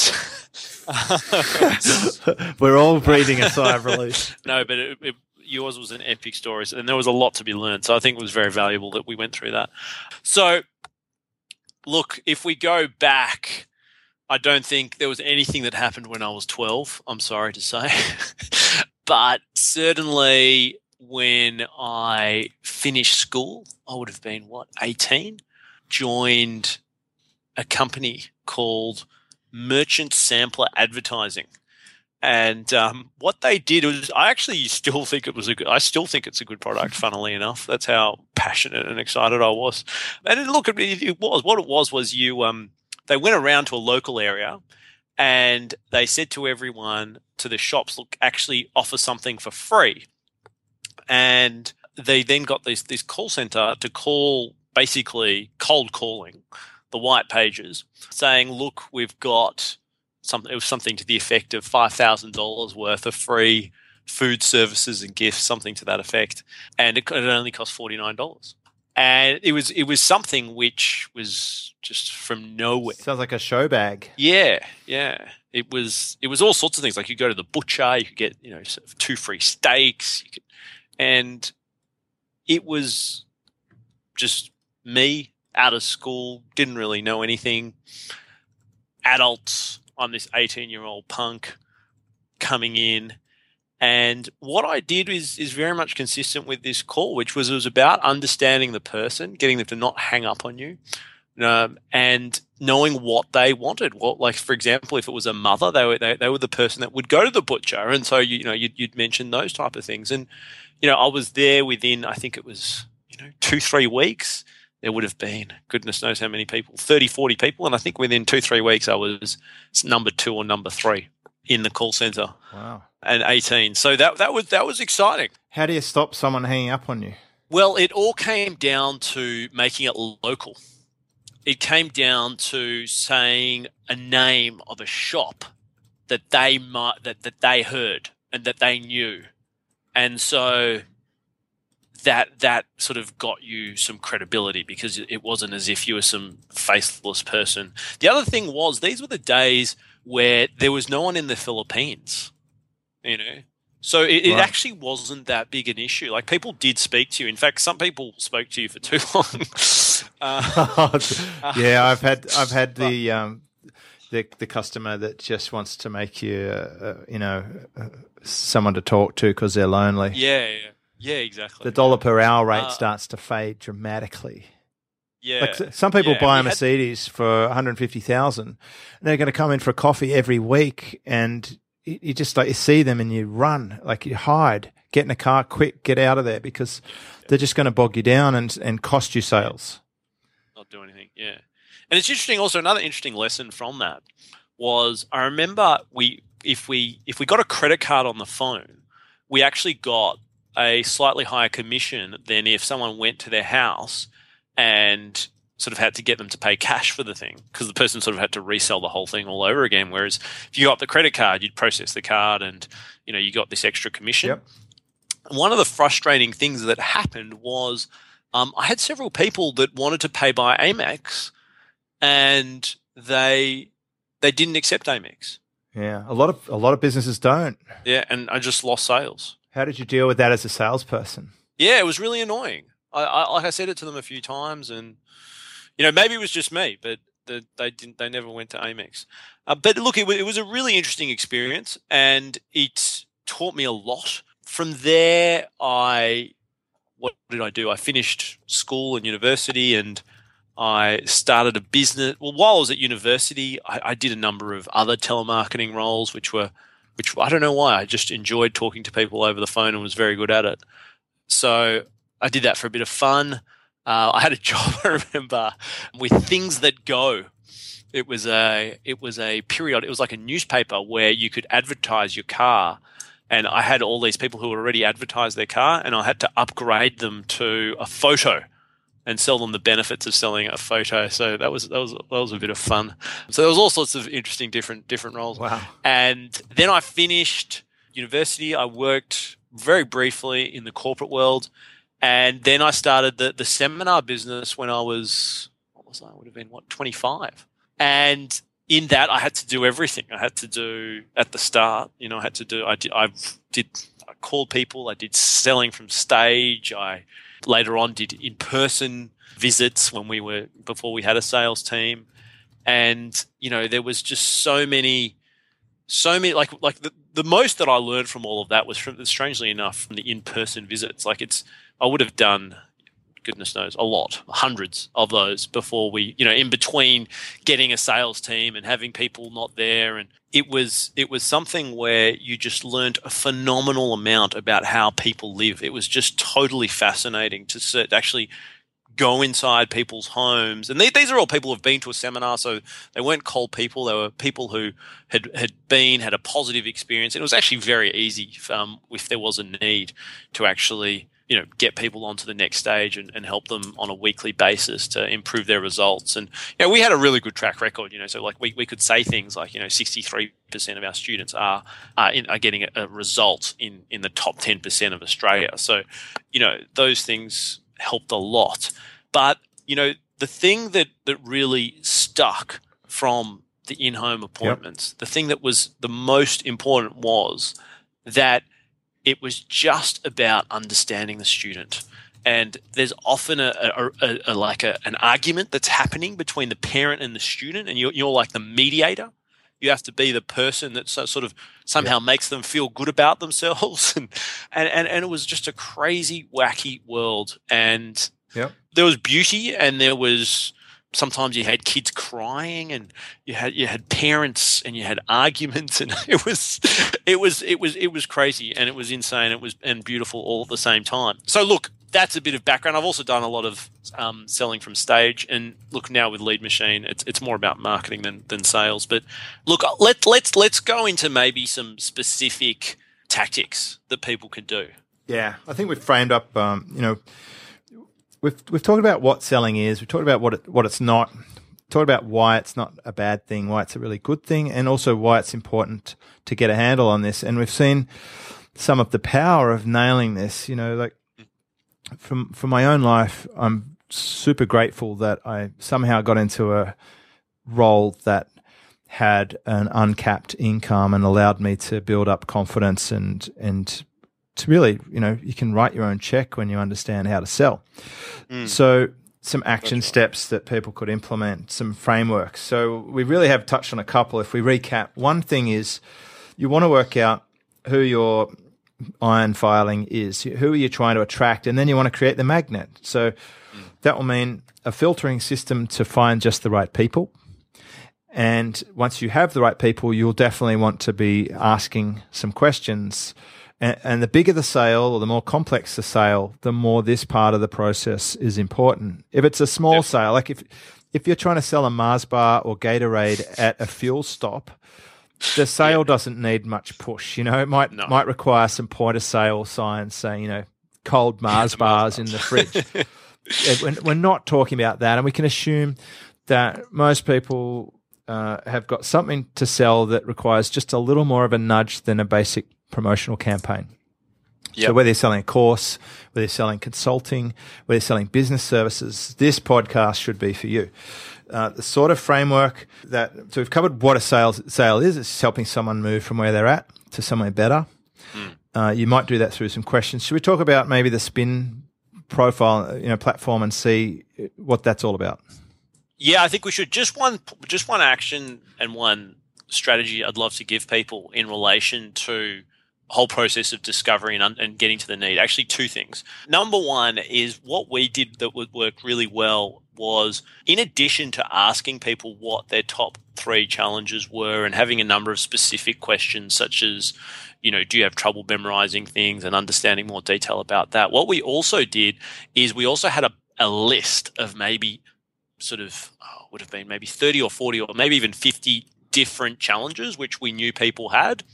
we're all breathing a sigh of relief. No, but it, it, yours was an epic story, and there was a lot to be learned. So I think it was very valuable that we went through that. So, look, if we go back, I don't think there was anything that happened when I was twelve. I'm sorry to say, but certainly when I finished school, I would have been, what, eighteen, joined a company called Merchant Sampler Advertising. And um, what they did was, I actually still think it was a good, I still think it's a good product, funnily enough. That's how passionate and excited I was. And it, look, it, it was, what it was was you, um, they went around to a local area and they said to everyone, to the shops, look, actually offer something for free. And they then got this this call center to call, basically cold calling the white pages, saying, look, we've got something, it was something to the effect of five thousand dollars worth of free food services and gifts, something to that effect. And it, it only cost forty-nine dollars. And it was it was something which was just from nowhere. Sounds like a show bag. Yeah, yeah. It was it was all sorts of things. Like you go to the butcher, you could get, you know, two free steaks, you could, and it was just me out of school, didn't really know anything. Adults, I'm this eighteen-year-old punk coming in. And what I did is is very much consistent with this call, which was it was about understanding the person, getting them to not hang up on you, um, and knowing what they wanted. What, like for example, if it was a mother, they were they, they were the person that would go to the butcher, and so you, you know you'd, you'd mention those type of things. And you know I was there within, I think it was you know two three weeks. There would have been goodness knows how many people, thirty, forty people, and I think within two three weeks I was number two or number three in the call center. Wow. And eighteen. So that that was that was exciting. How do you stop someone hanging up on you? Well, it all came down to making it local. it came down to saying a name of a shop that they might that, that they heard and that they knew. And so that that sort of got you some credibility because it wasn't as if you were some faceless person. The other thing was these were the days where there was no one in the Philippines, you know. So it, it right. actually wasn't that big an issue. Like people did speak to you. In fact, some people spoke to you for too long. uh, yeah, I've had I've had the um, the the customer that just wants to make you uh, you know uh, someone to talk to because they're lonely. Yeah, yeah. Yeah, exactly. The dollar per hour rate uh, starts to fade dramatically. Yeah. Like some people yeah, buy a had- Mercedes for one hundred fifty thousand dollars and they're going to come in for a coffee every week and you, you just like you see them and you run, like you hide, get in a car quick, get out of there because yeah. they're just going to bog you down and, and cost you sales. Not do anything, yeah. And it's interesting also, another interesting lesson from that was I remember we if we if we got a credit card on the phone, we actually got a slightly higher commission than if someone went to their house and sort of had to get them to pay cash for the thing because the person sort of had to resell the whole thing all over again. Whereas if you got the credit card, you'd process the card and, you know, you got this extra commission. Yep. One of the frustrating things that happened was um, I had several people that wanted to pay by Amex and they they didn't accept Amex. Yeah, a lot of a lot of businesses don't. Yeah, and I just lost sales. How did you deal with that as a salesperson? Yeah, it was really annoying. I, I like I said it to them a few times, and you know maybe it was just me, but the, they didn't. They never went to Amex. Uh, but look, it, it was a really interesting experience, and it taught me a lot. From there, I what did I do? I finished school and university, and I started a business. Well, while I was at university, I, I did a number of other telemarketing roles, which were. Which I don't know why. I just enjoyed talking to people over the phone and was very good at it. So I did that for a bit of fun. Uh, I had a job, I remember, with Things That Go. It was a it was a period. It was like a newspaper where you could advertise your car. And I had all these people who had already advertised their car, and I had to upgrade them to a photo and sell them the benefits of selling a photo. So that was that was that was a bit of fun. So there was all sorts of interesting different different roles. Wow. And then I finished university. I worked very briefly in the corporate world, and then I started the the seminar business when I was what was I? I would have been what twenty-five. And in that, I had to do everything. I had to do at the start. You know, I had to do. I did. I did. I called people. I did selling from stage. I later on did in-person visits when we were before we had a sales team. And, you know, there was just so many, so many, like, like the, the most that I learned from all of that was from, strangely enough, from the in-person visits. Like it's, I would have done, goodness knows, a lot, hundreds of those before we, you know, in between getting a sales team and having people not there. And it was, it was something where you just learned a phenomenal amount about how people live. It was just totally fascinating to sit, actually go inside people's homes. And they, these are all people who have been to a seminar, so they weren't cold people. They were people who had, had been, had a positive experience. And it was actually very easy um, if there was a need to actually, you know, get people onto the next stage and, and help them on a weekly basis to improve their results. And, you know, we had a really good track record, you know, so like we, we could say things like, you know, sixty-three percent of our students are, uh, in, are getting a, a result in, in the top ten percent of Australia. So, you know, those things helped a lot. But, you know, the thing that, that really stuck from the in-home appointments, yep. the thing that was the most important was that it was just about understanding the student. And there's often a, a, a, a like a, an argument that's happening between the parent and the student, and you're, you're like the mediator. You have to be the person that so, sort of somehow yeah. makes them feel good about themselves. And, and, and, and it was just a crazy, wacky world. And yep. there was beauty, and there was sometimes you had kids crying, and you had you had parents, and you had arguments, and it was it was it was it was crazy, and it was insane. It was and beautiful all at the same time. So look, that's a bit of background. I've also done a lot of um, selling from stage, and look now with Lead Machine, it's it's more about marketing than than sales. But look, let let's let's go into maybe some specific tactics that people can do. Yeah, I think we've framed up, um, you know. we've we've talked about what selling is. We've talked about what it, what it's not. Talked about why it's not a bad thing, why it's a really good thing, and also why it's important to get a handle on this. And we've seen some of the power of nailing this. You know, like from from my own life, I'm super grateful that I somehow got into a role that had an uncapped income and allowed me to build up confidence and and to really, you know, you can write your own check when you understand how to sell. Mm. So some action That's steps right. that people could implement, some frameworks. So we really have touched on a couple. If we recap, one thing is you want to work out who your iron filing is, who are you trying to attract, and then you want to create the magnet. So mm. that will mean a filtering system to find just the right people. And once you have the right people, you'll definitely want to be asking some questions. And, and the bigger the sale or the more complex the sale, the more this part of the process is important. If it's a small yep. sale, like if if you're trying to sell a Mars bar or Gatorade at a fuel stop, the sale yep. doesn't need much push. You know, it might no. might require some point of sale signs saying, you know, cold Mars bars in the fridge. we're, we're not talking about that, and we can assume that most people uh, have got something to sell that requires just a little more of a nudge than a basic promotional campaign. Yep. So whether you're selling a course, whether you're selling consulting, whether you're selling business services, this podcast should be for you. Uh, the sort of framework that, so we've covered what a sales sale is. It's helping someone move from where they're at to somewhere better. Mm. Uh, you might do that through some questions. Should we talk about maybe the spin profile, you know, platform and see what that's all about? Yeah, I think we should. Just one, just one action and one strategy I'd love to give people in relation to whole process of discovery and, and getting to the need. Actually, two things. Number one is what we did that would work really well was, in addition to asking people what their top three challenges were and having a number of specific questions such as, you know, do you have trouble memorizing things and understanding more detail about that? What we also did is we also had a, a list of maybe sort of, oh, would have been maybe thirty or forty or maybe even fifty different challenges which we knew people had.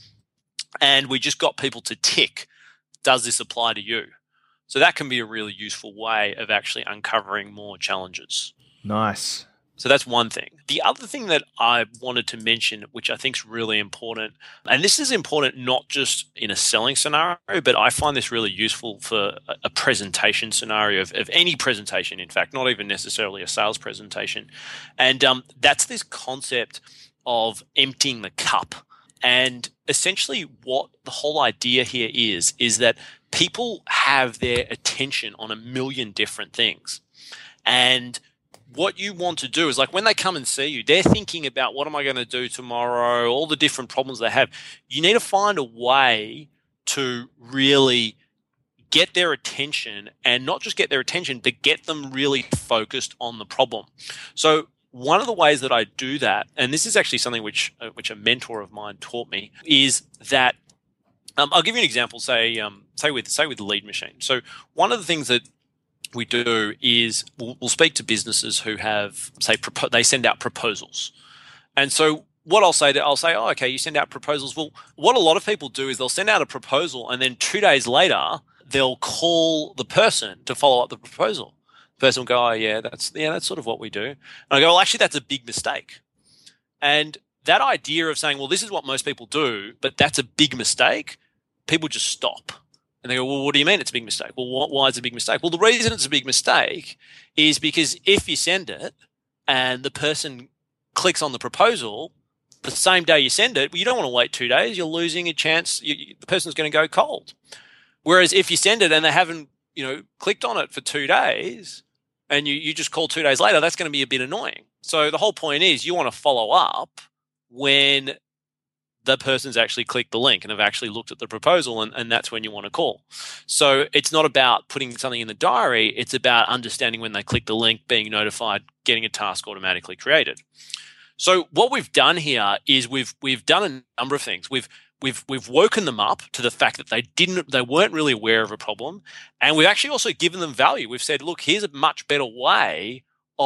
And we just got people to tick, does this apply to you? So that can be a really useful way of actually uncovering more challenges. Nice. So that's one thing. The other thing that I wanted to mention, which I think is really important, and this is important not just in a selling scenario, but I find this really useful for a presentation scenario of, of any presentation, in fact, not even necessarily a sales presentation. And um, that's this concept of emptying the cup. And essentially what the whole idea here is, is that people have their attention on a million different things. And what you want to do is, like, when they come and see you, they're thinking about, what am I going to do tomorrow, all the different problems they have. You need to find a way to really get their attention, and not just get their attention, but get them really focused on the problem. So one of the ways that I do that, and this is actually something which uh, which a mentor of mine taught me, is that um, I'll give you an example. Say um, say with say with Lead Machine. So one of the things that we do is we'll, we'll speak to businesses who have, say, propo- they send out proposals, and so what I'll say to I'll say, oh, okay, you send out proposals. Well, what a lot of people do is they'll send out a proposal, and then two days later they'll call the person to follow up the proposal. Person will go, oh, yeah, that's yeah, that's sort of what we do. And I go, well, actually, that's a big mistake. And that idea of saying, well, this is what most people do, but that's a big mistake, people just stop. And they go, well, what do you mean it's a big mistake? Well, what, why is it a big mistake? Well, the reason it's a big mistake is because if you send it and the person clicks on the proposal the same day you send it, well, you don't want to wait two days. You're losing a chance. You, you, the person's going to go cold. Whereas if you send it and they haven't, you know, clicked on it for two days, and you, you just call two days later, that's going to be a bit annoying. So the whole point is you want to follow up when the person's actually clicked the link and have actually looked at the proposal, and, and that's when you want to call. So it's not about putting something in the diary. It's about understanding when they click the link, being notified, getting a task automatically created. So what we've done here is we've we've done a number of things. We've We've we've woken them up to the fact that they didn't they weren't really aware of a problem, and we've actually also given them value. We've said, look, here's a much better way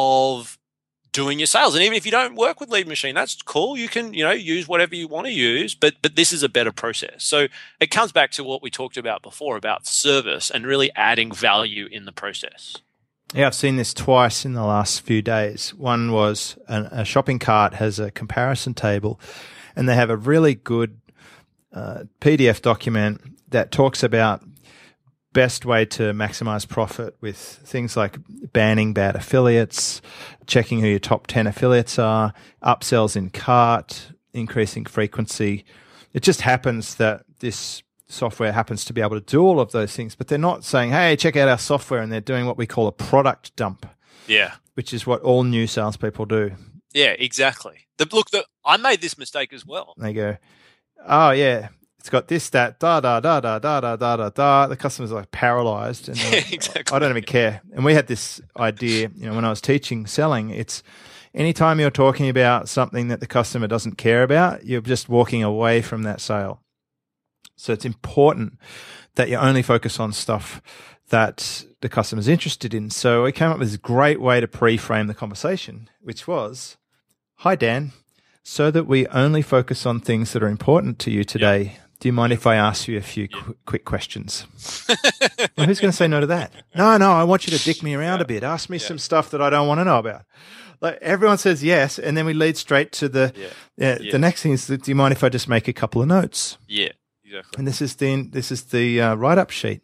of doing your sales. And even if you don't work with Lead Machine, that's cool. You can, you know, use whatever you want to use, but but this is a better process. So it comes back to what we talked about before about service and really adding value in the process. Yeah, I've seen this twice in the last few days. One was an, a shopping cart has a comparison table, and they have a really good uh, P D F document that talks about best way to maximize profit with things like banning bad affiliates, checking who your top ten affiliates are, upsells in cart, increasing frequency. It just happens that this software happens to be able to do all of those things, but they're not saying, hey, check out our software, and they're doing what we call a product dump. Yeah. Which is what all new salespeople do. Yeah, exactly. The, look, the, I made this mistake as well. They go, oh, yeah, it's got this, that, da, da, da, da, da, da, da, da, da. The customer's like paralyzed. And yeah, exactly. I don't even care. And we had this idea, you know, when I was teaching selling, it's anytime you're talking about something that the customer doesn't care about, you're just walking away from that sale. So it's important that you only focus on stuff that the customer's interested in. So we came up with this great way to pre-frame the conversation, which was, hi, Dan, so that we only focus on things that are important to you today. Yep. Do you mind if I ask you a few yep. qu- quick questions? Well, who's going to say no to that? No, no, I want you to dick me around yeah. a bit. Ask me yeah. some stuff that I don't want to know about. Like everyone says yes, and then we lead straight to the yeah. Uh, yeah. the next thing is, do you mind if I just make a couple of notes? Yeah. Exactly. And this is the this is the uh, write-up sheet,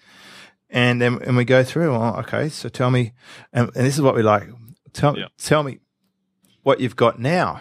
and then and we go through. Oh, okay, so tell me, and, and this is what we like. Tell yeah. tell me what you've got now,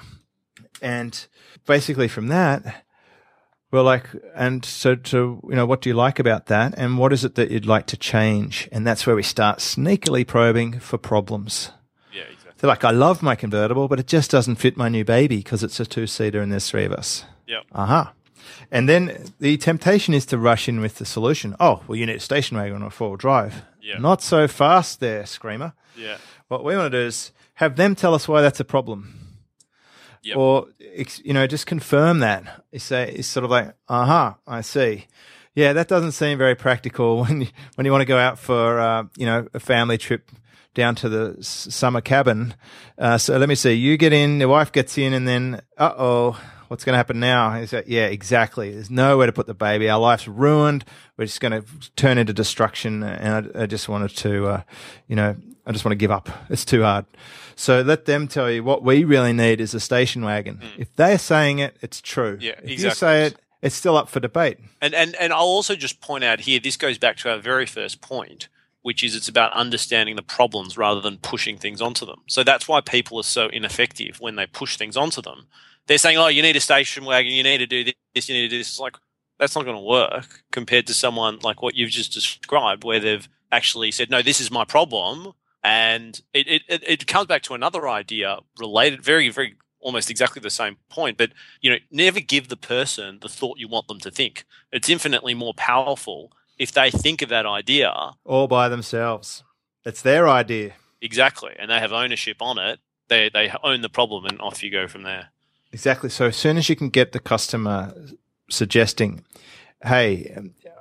and basically from that, we're like, and so to you know, what do you like about that, and what is it that you'd like to change? And that's where we start sneakily probing for problems. Yeah, exactly. They're like, I love my convertible, but it just doesn't fit my new baby because it's a two-seater and there's three of us. Yeah. Aha. Uh-huh. And then the temptation is to rush in with the solution. Oh, well, you need a station wagon or a four-wheel drive. Yeah. Not so fast there, Screamer. Yeah. What we want to do is have them tell us why that's a problem. Yep. Or, you know, just confirm that. You say, it's sort of like, aha, uh-huh, I see. Yeah, that doesn't seem very practical when you, when you want to go out for, uh, you know, a family trip down to the s- summer cabin. Uh, so let me see. You get in, your wife gets in, and then, uh-oh, what's going to happen now? Is that, yeah, exactly. There's nowhere to put the baby. Our life's ruined. We're just going to turn into destruction. And I, I just wanted to, uh, you know, I just want to give up. It's too hard. So let them tell you what we really need is a station wagon. Mm. If they're saying it, it's true. Yeah, if exactly. you say it, it's still up for debate. And, and, and I'll also just point out here, this goes back to our very first point, which is it's about understanding the problems rather than pushing things onto them. So that's why people are so ineffective when they push things onto them. They're saying, oh, you need a station wagon, you need to do this, you need to do this. It's like, that's not going to work compared to someone like what you've just described, where they've actually said, no, this is my problem. And it, it, it comes back to another idea related, very, very almost exactly the same point. But, you know, never give the person the thought you want them to think. It's infinitely more powerful if they think of that idea all by themselves. It's their idea. Exactly. And they have ownership on it. They they own the problem, and off you go from there. Exactly. So as soon as you can get the customer suggesting, hey,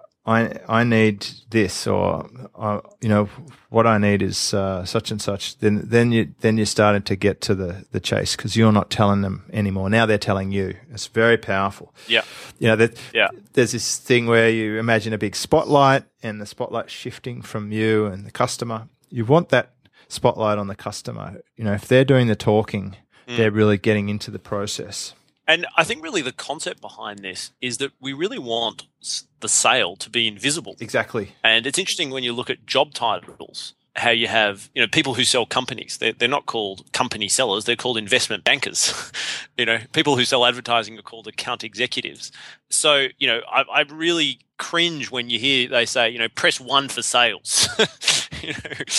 I I need this, or uh, you know, what I need is uh, such and such, then then you then you're starting to get to the, the chase, because you're not telling them anymore. Now they're telling you. It's very powerful. Yeah. You know, that yeah. there's this thing where you imagine a big spotlight, and the spotlight shifting from you and the customer. You want that spotlight on the customer. You know, if they're doing the talking, mm. they're really getting into the process. And I think really the concept behind this is that we really want the sale to be invisible. Exactly. And it's interesting when you look at job titles, how you have, you know, people who sell companies. They're, they're not called company sellers. They're called investment bankers. You know, people who sell advertising are called account executives. So, you know, I, I really cringe when you hear they say, you know, press one for sales. You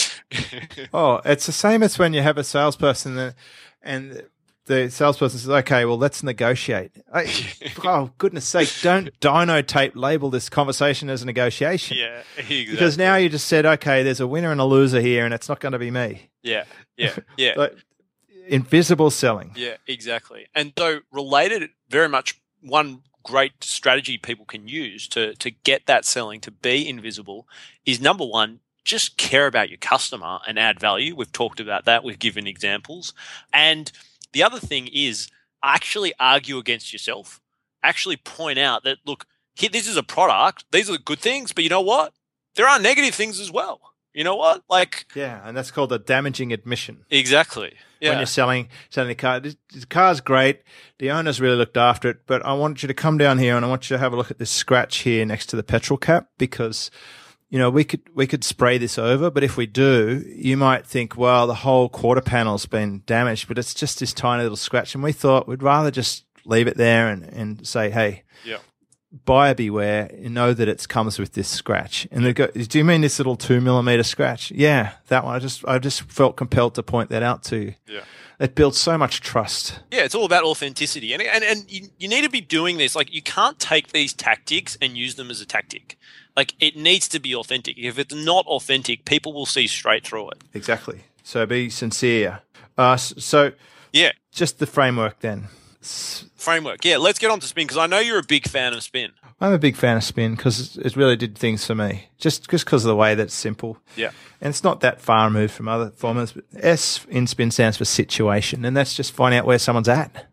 know? Oh, it's the same as when you have a salesperson that, and the salesperson says, okay, well, let's negotiate. I, oh, goodness sake, don't dyno tape label this conversation as a negotiation. Yeah, exactly. Because now you just said, okay, there's a winner and a loser here, and it's not going to be me. Yeah, yeah, yeah. Like, invisible selling. Yeah, exactly. And so related, very much one great strategy people can use to, to get that selling to be invisible is, number one, just care about your customer and add value. We've talked about that. We've given examples. And the other thing is actually argue against yourself. Actually point out that, look, here, this is a product. These are the good things, but you know what? There are negative things as well. You know what? Like, Yeah, and that's called a damaging admission. exactly. Yeah. When you're selling selling a car, this, this car's great. The owner's really looked after it, but I want you to come down here and I want you to have a look at this scratch here next to the petrol cap because, you know, we could we could spray this over, but if we do, you might think, well, the whole quarter panel's been damaged, but it's just this tiny little scratch, and we thought we'd rather just leave it there and, and say, hey, yeah. buyer beware, and know that it comes with this scratch. And they go, do you mean this little two millimeter scratch? Yeah, that one. I just, I just felt compelled to point that out to you. Yeah. It builds so much trust. Yeah, it's all about authenticity. And and, and you, you need to be doing this. Like, you can't take these tactics and use them as a tactic. Like, it needs to be authentic. If it's not authentic, people will see straight through it. Exactly. So be sincere. Uh, so Yeah. just the framework then. Framework. Yeah, let's get on to spin because I know you're a big fan of spin. I'm a big fan of spin because it really did things for me, just just because of the way that it's simple. Yeah. And it's not that far removed from other formulas. But S in spin stands for situation, and that's just finding out where someone's at.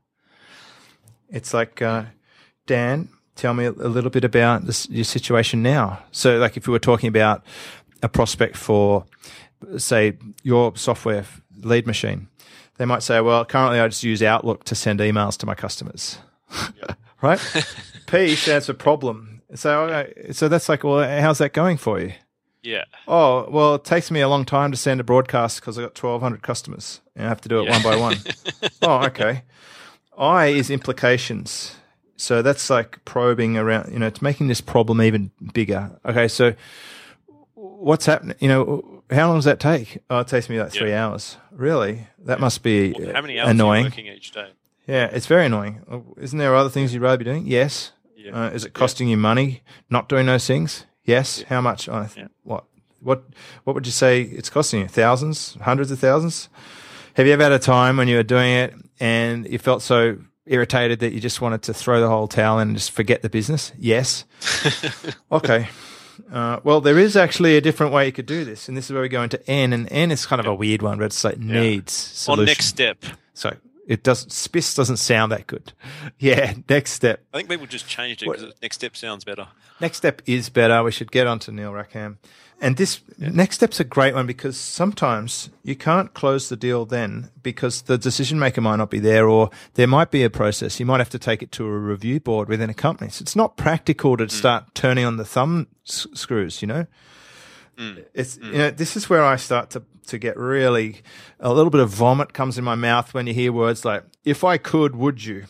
It's like, uh, Dan, tell me a little bit about this, your situation now. So, like, if we were talking about a prospect for, say, your software lead machine, they might say, well, currently I just use Outlook to send emails to my customers. Yeah. Right? P stands for problem. So, okay, so that's like, well, how's that going for you? Yeah. Oh, well, it takes me a long time to send a broadcast because I've got twelve hundred customers and I have to do it Yeah. one by one. Oh, okay. I is implications. So that's like probing around, you know, it's making this problem even bigger. Okay, so what's happening? You know, how long does that take? Oh, it takes me like three Yeah. hours. Really? That must be Well, how many hours annoying. are you working each day? Yeah, it's very annoying. Oh, isn't there other things you'd rather be doing? Yes. Yeah. Uh, is it costing you money not doing those things? Yes. How much? Oh, Yeah. What? What? What would you say it's costing you? Thousands? Hundreds of thousands? Have you ever had a time when you were doing it and you felt so irritated that you just wanted to throw the whole towel in and just forget the business? Yes. Okay. Uh, well, there is actually a different way you could do this, and this is where we go into N, and N is kind of a weird one, but it's like needs solution. On next step. So it doesn't. S P I S doesn't sound that good. Yeah. Next step. I think people just changed it because next step sounds better. Next step is better. We should get on to Neil Rackham. And this next step's a great one because sometimes you can't close the deal then because the decision maker might not be there, or there might be a process. You might have to take it to a review board within a company. So it's not practical to mm. start turning on the thumb s- screws, you know? Mm. It's, mm. you know, this is where I start to, to get really, a little bit of vomit comes in my mouth when you hear words like, if I could, would you?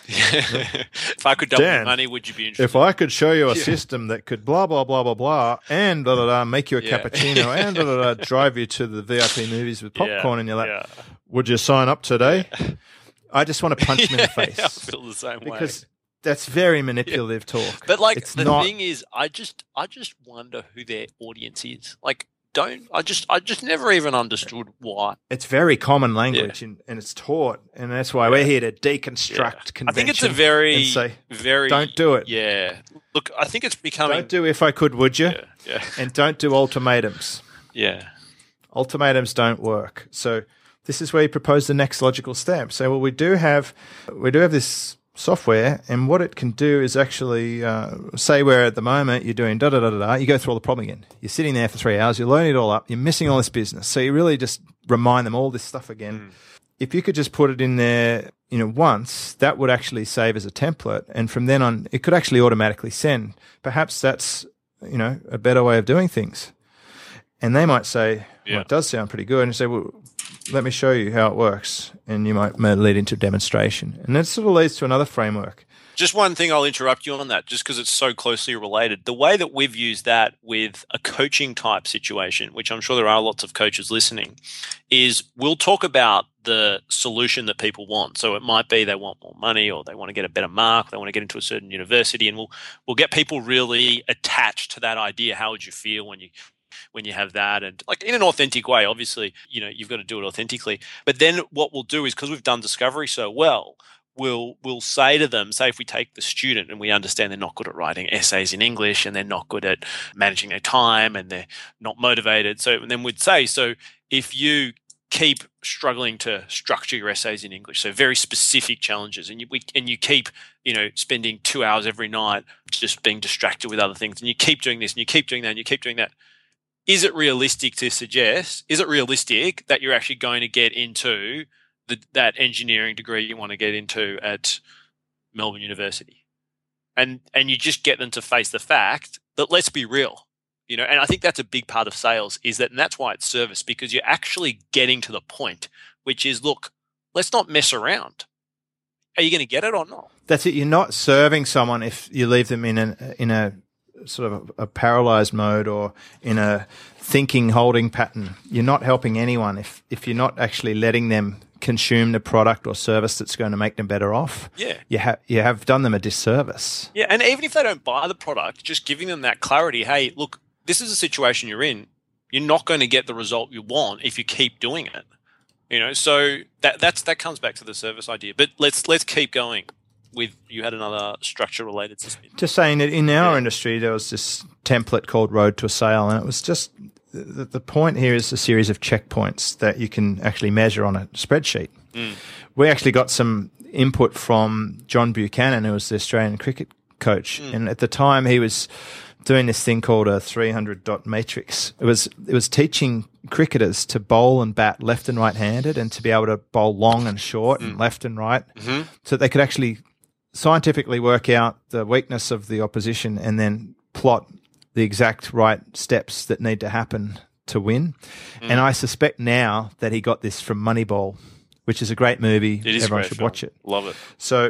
If I could double Dan, your money, would you be interested? If I could show you a yeah. system that could blah, blah, blah, blah, blah, and da, da, da, make you a yeah. cappuccino and da, da, da, drive you to the V I P movies with popcorn yeah. in your lap, yeah. would you sign up today? Yeah. I just want to punch him in the face. I feel the same because way. Because that's very manipulative yeah. talk. But, like, it's the not... thing is, I just I just wonder who their audience is. Like, Don't I just I just never even understood why. It's very common language yeah. and, and it's taught, and that's why yeah. we're here to deconstruct yeah. convention. I think it's a very say, very don't do it. Yeah, look, I think it's becoming. Don't do if I could, would you? Yeah, yeah. And don't do ultimatums. Yeah, ultimatums don't work. So this is where you propose the next logical step. So well, we do have we do have this software, and what it can do is actually uh, say where at the moment you're doing da da da da da. You go through all the problem again. You're sitting there for three hours. You're loading it all up. You're missing all this business. So you really just remind them all this stuff again. Mm. If you could just put it in there, you know, once, that would actually save as a template, and from then on, it could actually automatically send. Perhaps that's you know a better way of doing things. And they might say, yeah. well, it does sound pretty good, and you say, well, let me show you how it works, and you might lead into a demonstration. And that sort of leads to another framework. Just one thing, I'll interrupt you on that, just because it's so closely related. The way that we've used that with a coaching type situation, which I'm sure there are lots of coaches listening, is we'll talk about the solution that people want. So it might be they want more money, or they want to get a better mark, they want to get into a certain university, and we'll we'll get people really attached to that idea. How would you feel when you when you have that, and like in an authentic way? Obviously, you know, you've got to do it authentically. But then what we'll do is, because we've done discovery so well, we'll we'll say to them, say if we take the student and we understand they're not good at writing essays in English, and they're not good at managing their time, and they're not motivated. So and then we'd say, so if you keep struggling to structure your essays in English, so very specific challenges, and you we, and you keep you know spending two hours every night just being distracted with other things, and you keep doing this and you keep doing that and you keep doing that, is it realistic to suggest, is it realistic that you're actually going to get into the, that engineering degree you want to get into at Melbourne University? And and you just get them to face the fact that, let's be real, you know, and I think that's a big part of sales is that, and that's why it's service, because you're actually getting to the point, which is, look, let's not mess around. Are you going to get it or not? That's it. You're not serving someone if you leave them in a, in a sort of a, a paralyzed mode or in a thinking holding pattern. You're not helping anyone if, if you're not actually letting them consume the product or service that's going to make them better off. Yeah. You have you have done them a disservice. Yeah, and even if they don't buy the product, just giving them that clarity, hey, look, this is a situation you're in. You're not going to get the result you want if you keep doing it. You know, so that that's that comes back to the service idea. But let's let's keep going with, you had another structure related to spin. Just saying that in our Yeah. industry there was this template called Road to a Sale, and it was just the, the point here is a series of checkpoints that you can actually measure on a spreadsheet. Mm. We actually got some input from John Buchanan, who was the Australian cricket coach, Mm. and at the time he was doing this thing called a three hundred dot matrix. It was it was teaching cricketers to bowl and bat left and right-handed, and to be able to bowl long and short Mm. and left and right, Mm-hmm. so that they could actually scientifically work out the weakness of the opposition and then plot the exact right steps that need to happen to win. Mm. And I suspect now that he got this from Moneyball, which is a great movie. It is a Everyone great should film. watch it. Love it. So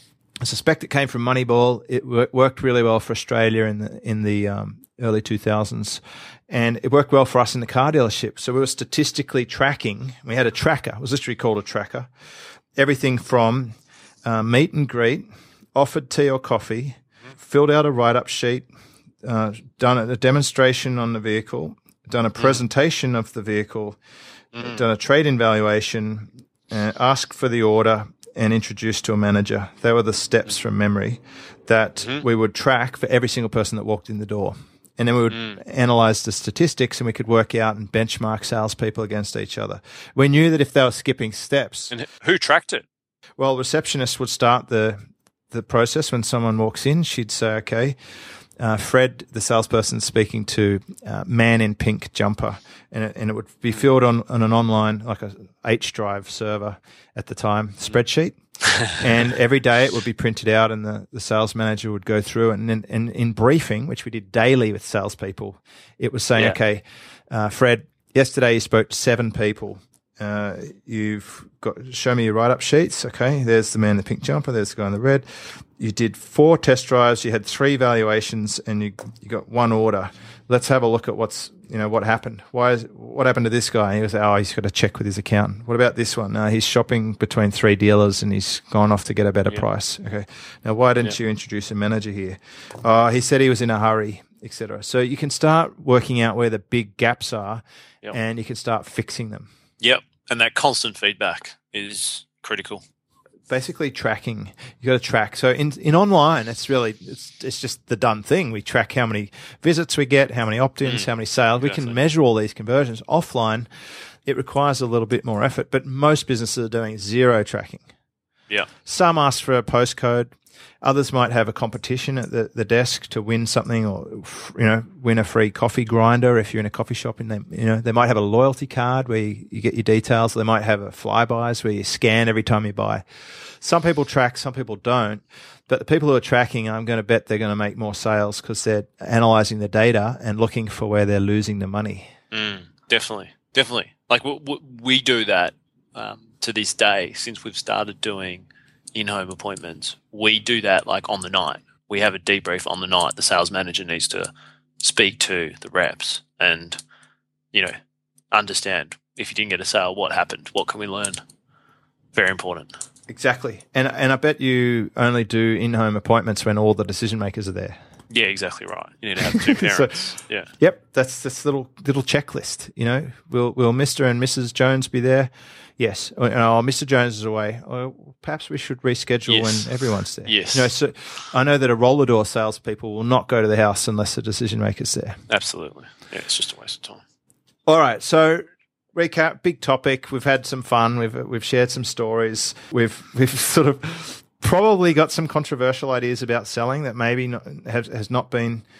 I suspect it came from Moneyball. It wor- worked really well for Australia in the in the um, early two thousands, and it worked well for us in the car dealership. So we were statistically tracking. We had a tracker. It was literally called a tracker. Everything from uh, meet and greet, offered tea or coffee, filled out a write-up sheet, uh, done a, a demonstration on the vehicle, done a presentation of the vehicle, Mm. done a trade-in valuation, uh, asked for the order, and introduced to a manager. They were the steps from memory that Mm-hmm. we would track for every single person that walked in the door. And then we would Mm. analyze the statistics, and we could work out and benchmark salespeople against each other. We knew that if they were skipping steps, And who tracked it? well, receptionist would start the the process when someone walks in. She'd say, okay, uh, Fred, the salesperson, speaking to uh, man in pink jumper, and it, and it would be filled on, on an online, like a H drive server at the time, spreadsheet. And every day it would be printed out, and the, the sales manager would go through it. And, in, and in briefing, which we did daily with salespeople, it was saying, Yeah. okay, uh, Fred, yesterday you spoke to seven people. Uh, you've got, show me your write-up sheets. Okay, there's the man in the pink jumper. There's the guy in the red. You did four test drives. You had three valuations, and you you got one order. Let's have a look at what's you know what happened. Why is what happened to this guy? He was oh he's got to check with his accountant. What about this one? No, he's shopping between three dealers, and he's gone off to get a better Yeah. price. Okay, now why didn't you introduce a manager here? Oh, he said he was in a hurry, et cetera. So you can start working out where the big gaps are, Yep. and you can start fixing them. Yep. And that constant feedback is critical. Basically tracking. You got to track. So in in online, it's really it's it's just the done thing. We track how many visits we get, how many opt-ins, Mm. how many sales. We Exactly. can measure all these conversions. Offline, it requires a little bit more effort, but most businesses are doing zero tracking. Yeah. Some ask for a postcode. Others might have a competition at the, the desk to win something, or you know, win a free coffee grinder if you're in a coffee shop. And they, you know, they might have a loyalty card where you, you get your details. They might have a flybys where you scan every time you buy. Some people track, some people don't. But the people who are tracking, I'm going to bet they're going to make more sales because they're analyzing the data and looking for where they're losing the money. Mm, definitely. Definitely. Like we, we, we do that um, to this day since we've started doing in-home appointments. We do that like on the night. We have a debrief on the night. The sales manager needs to speak to the reps and, you know, understand if you didn't get a sale, what happened? What can we learn? Very important. Exactly. And and I bet you only do in-home appointments when all the decision makers are there. Yeah, exactly right. You need to have two parents. So- yeah. Yep, that's this little little checklist. You know, will will Mister and Missus Jones be there? Yes. Oh, oh, Mister Jones is away. Oh, perhaps we should reschedule Yes. when everyone's there. Yes. You know, so I know that a roller door salespeople will not go to the house unless the decision maker's there. Absolutely. Yeah, it's just a waste of time. All right. So recap, big topic. We've had some fun. We've we've shared some stories. We've we've sort of probably got some controversial ideas about selling that maybe not, has has not been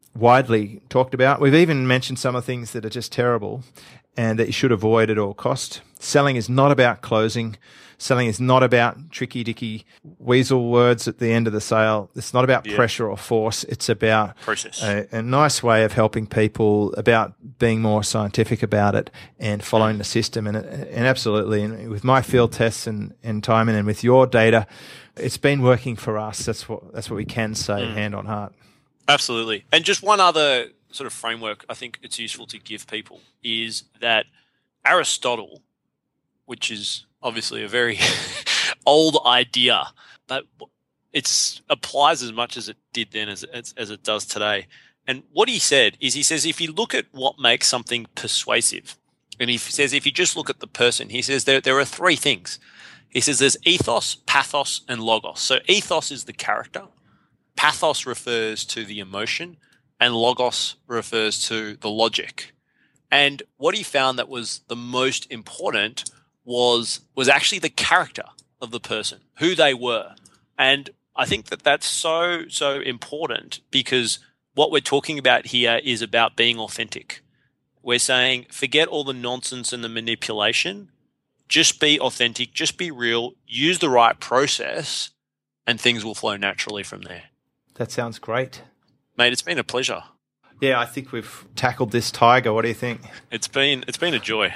widely talked about. We've even mentioned some of the things that are just terrible and that you should avoid at all cost. Selling is not about closing. Selling is not about tricky dicky weasel words at the end of the sale. It's not about yeah. pressure or force. It's about process. A, a nice way of helping people, about being more scientific about it and following the system. And, and absolutely, and with my field tests and, and timing and with your data, it's been working for us. That's what that's what we can say, mm. hand on heart. Absolutely. And just one other sort of framework I think it's useful to give people is that Aristotle, which is obviously a very old idea, but it applies as much as it did then as, as as it does today. And what he said is, he says, if you look at what makes something persuasive, and he says if you just look at the person, he says there there are three things. He says there's ethos, pathos, and logos. So ethos is the character, pathos refers to the emotion, and logos refers to the logic. And what he found that was the most important was was actually the character of the person, who they were. And I think that that's so, so important, because what we're talking about here is about being authentic. We're saying forget all the nonsense and the manipulation. Just be authentic, just be real, use the right process, and things will flow naturally from there. That sounds great. Mate, it's been a pleasure. Yeah, I think we've tackled this tiger. What do you think? It's been it's been a joy.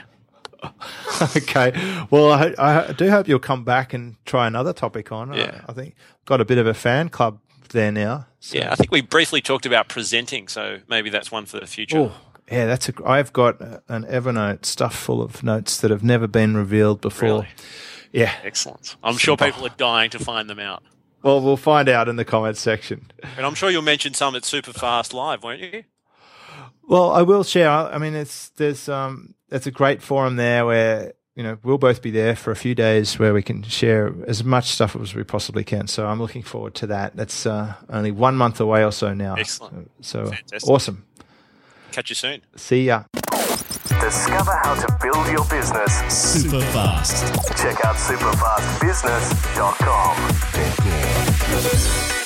Okay. Well, I, I do hope you'll come back and try another topic on. Yeah. I, I think got a bit of a fan club there now. So. Yeah, I think we briefly talked about presenting, so maybe that's one for the future. Oh, yeah, that's a. I've got an Evernote stuffed full of notes that have never been revealed before. Really? Yeah. Excellent. I'm sure people are dying to find them out. Well, we'll find out in the comments section. And I'm sure you'll mention some at Superfast Live, won't you? Well, I will share. I mean, it's there's um, it's a great forum there where, you know, we'll both be there for a few days where we can share as much stuff as we possibly can. So I'm looking forward to that. That's uh, only one month away or so now. Excellent. So, so fantastic. Awesome. Catch you soon. See ya. Discover how to build your business super fast. Check out superfast business dot com.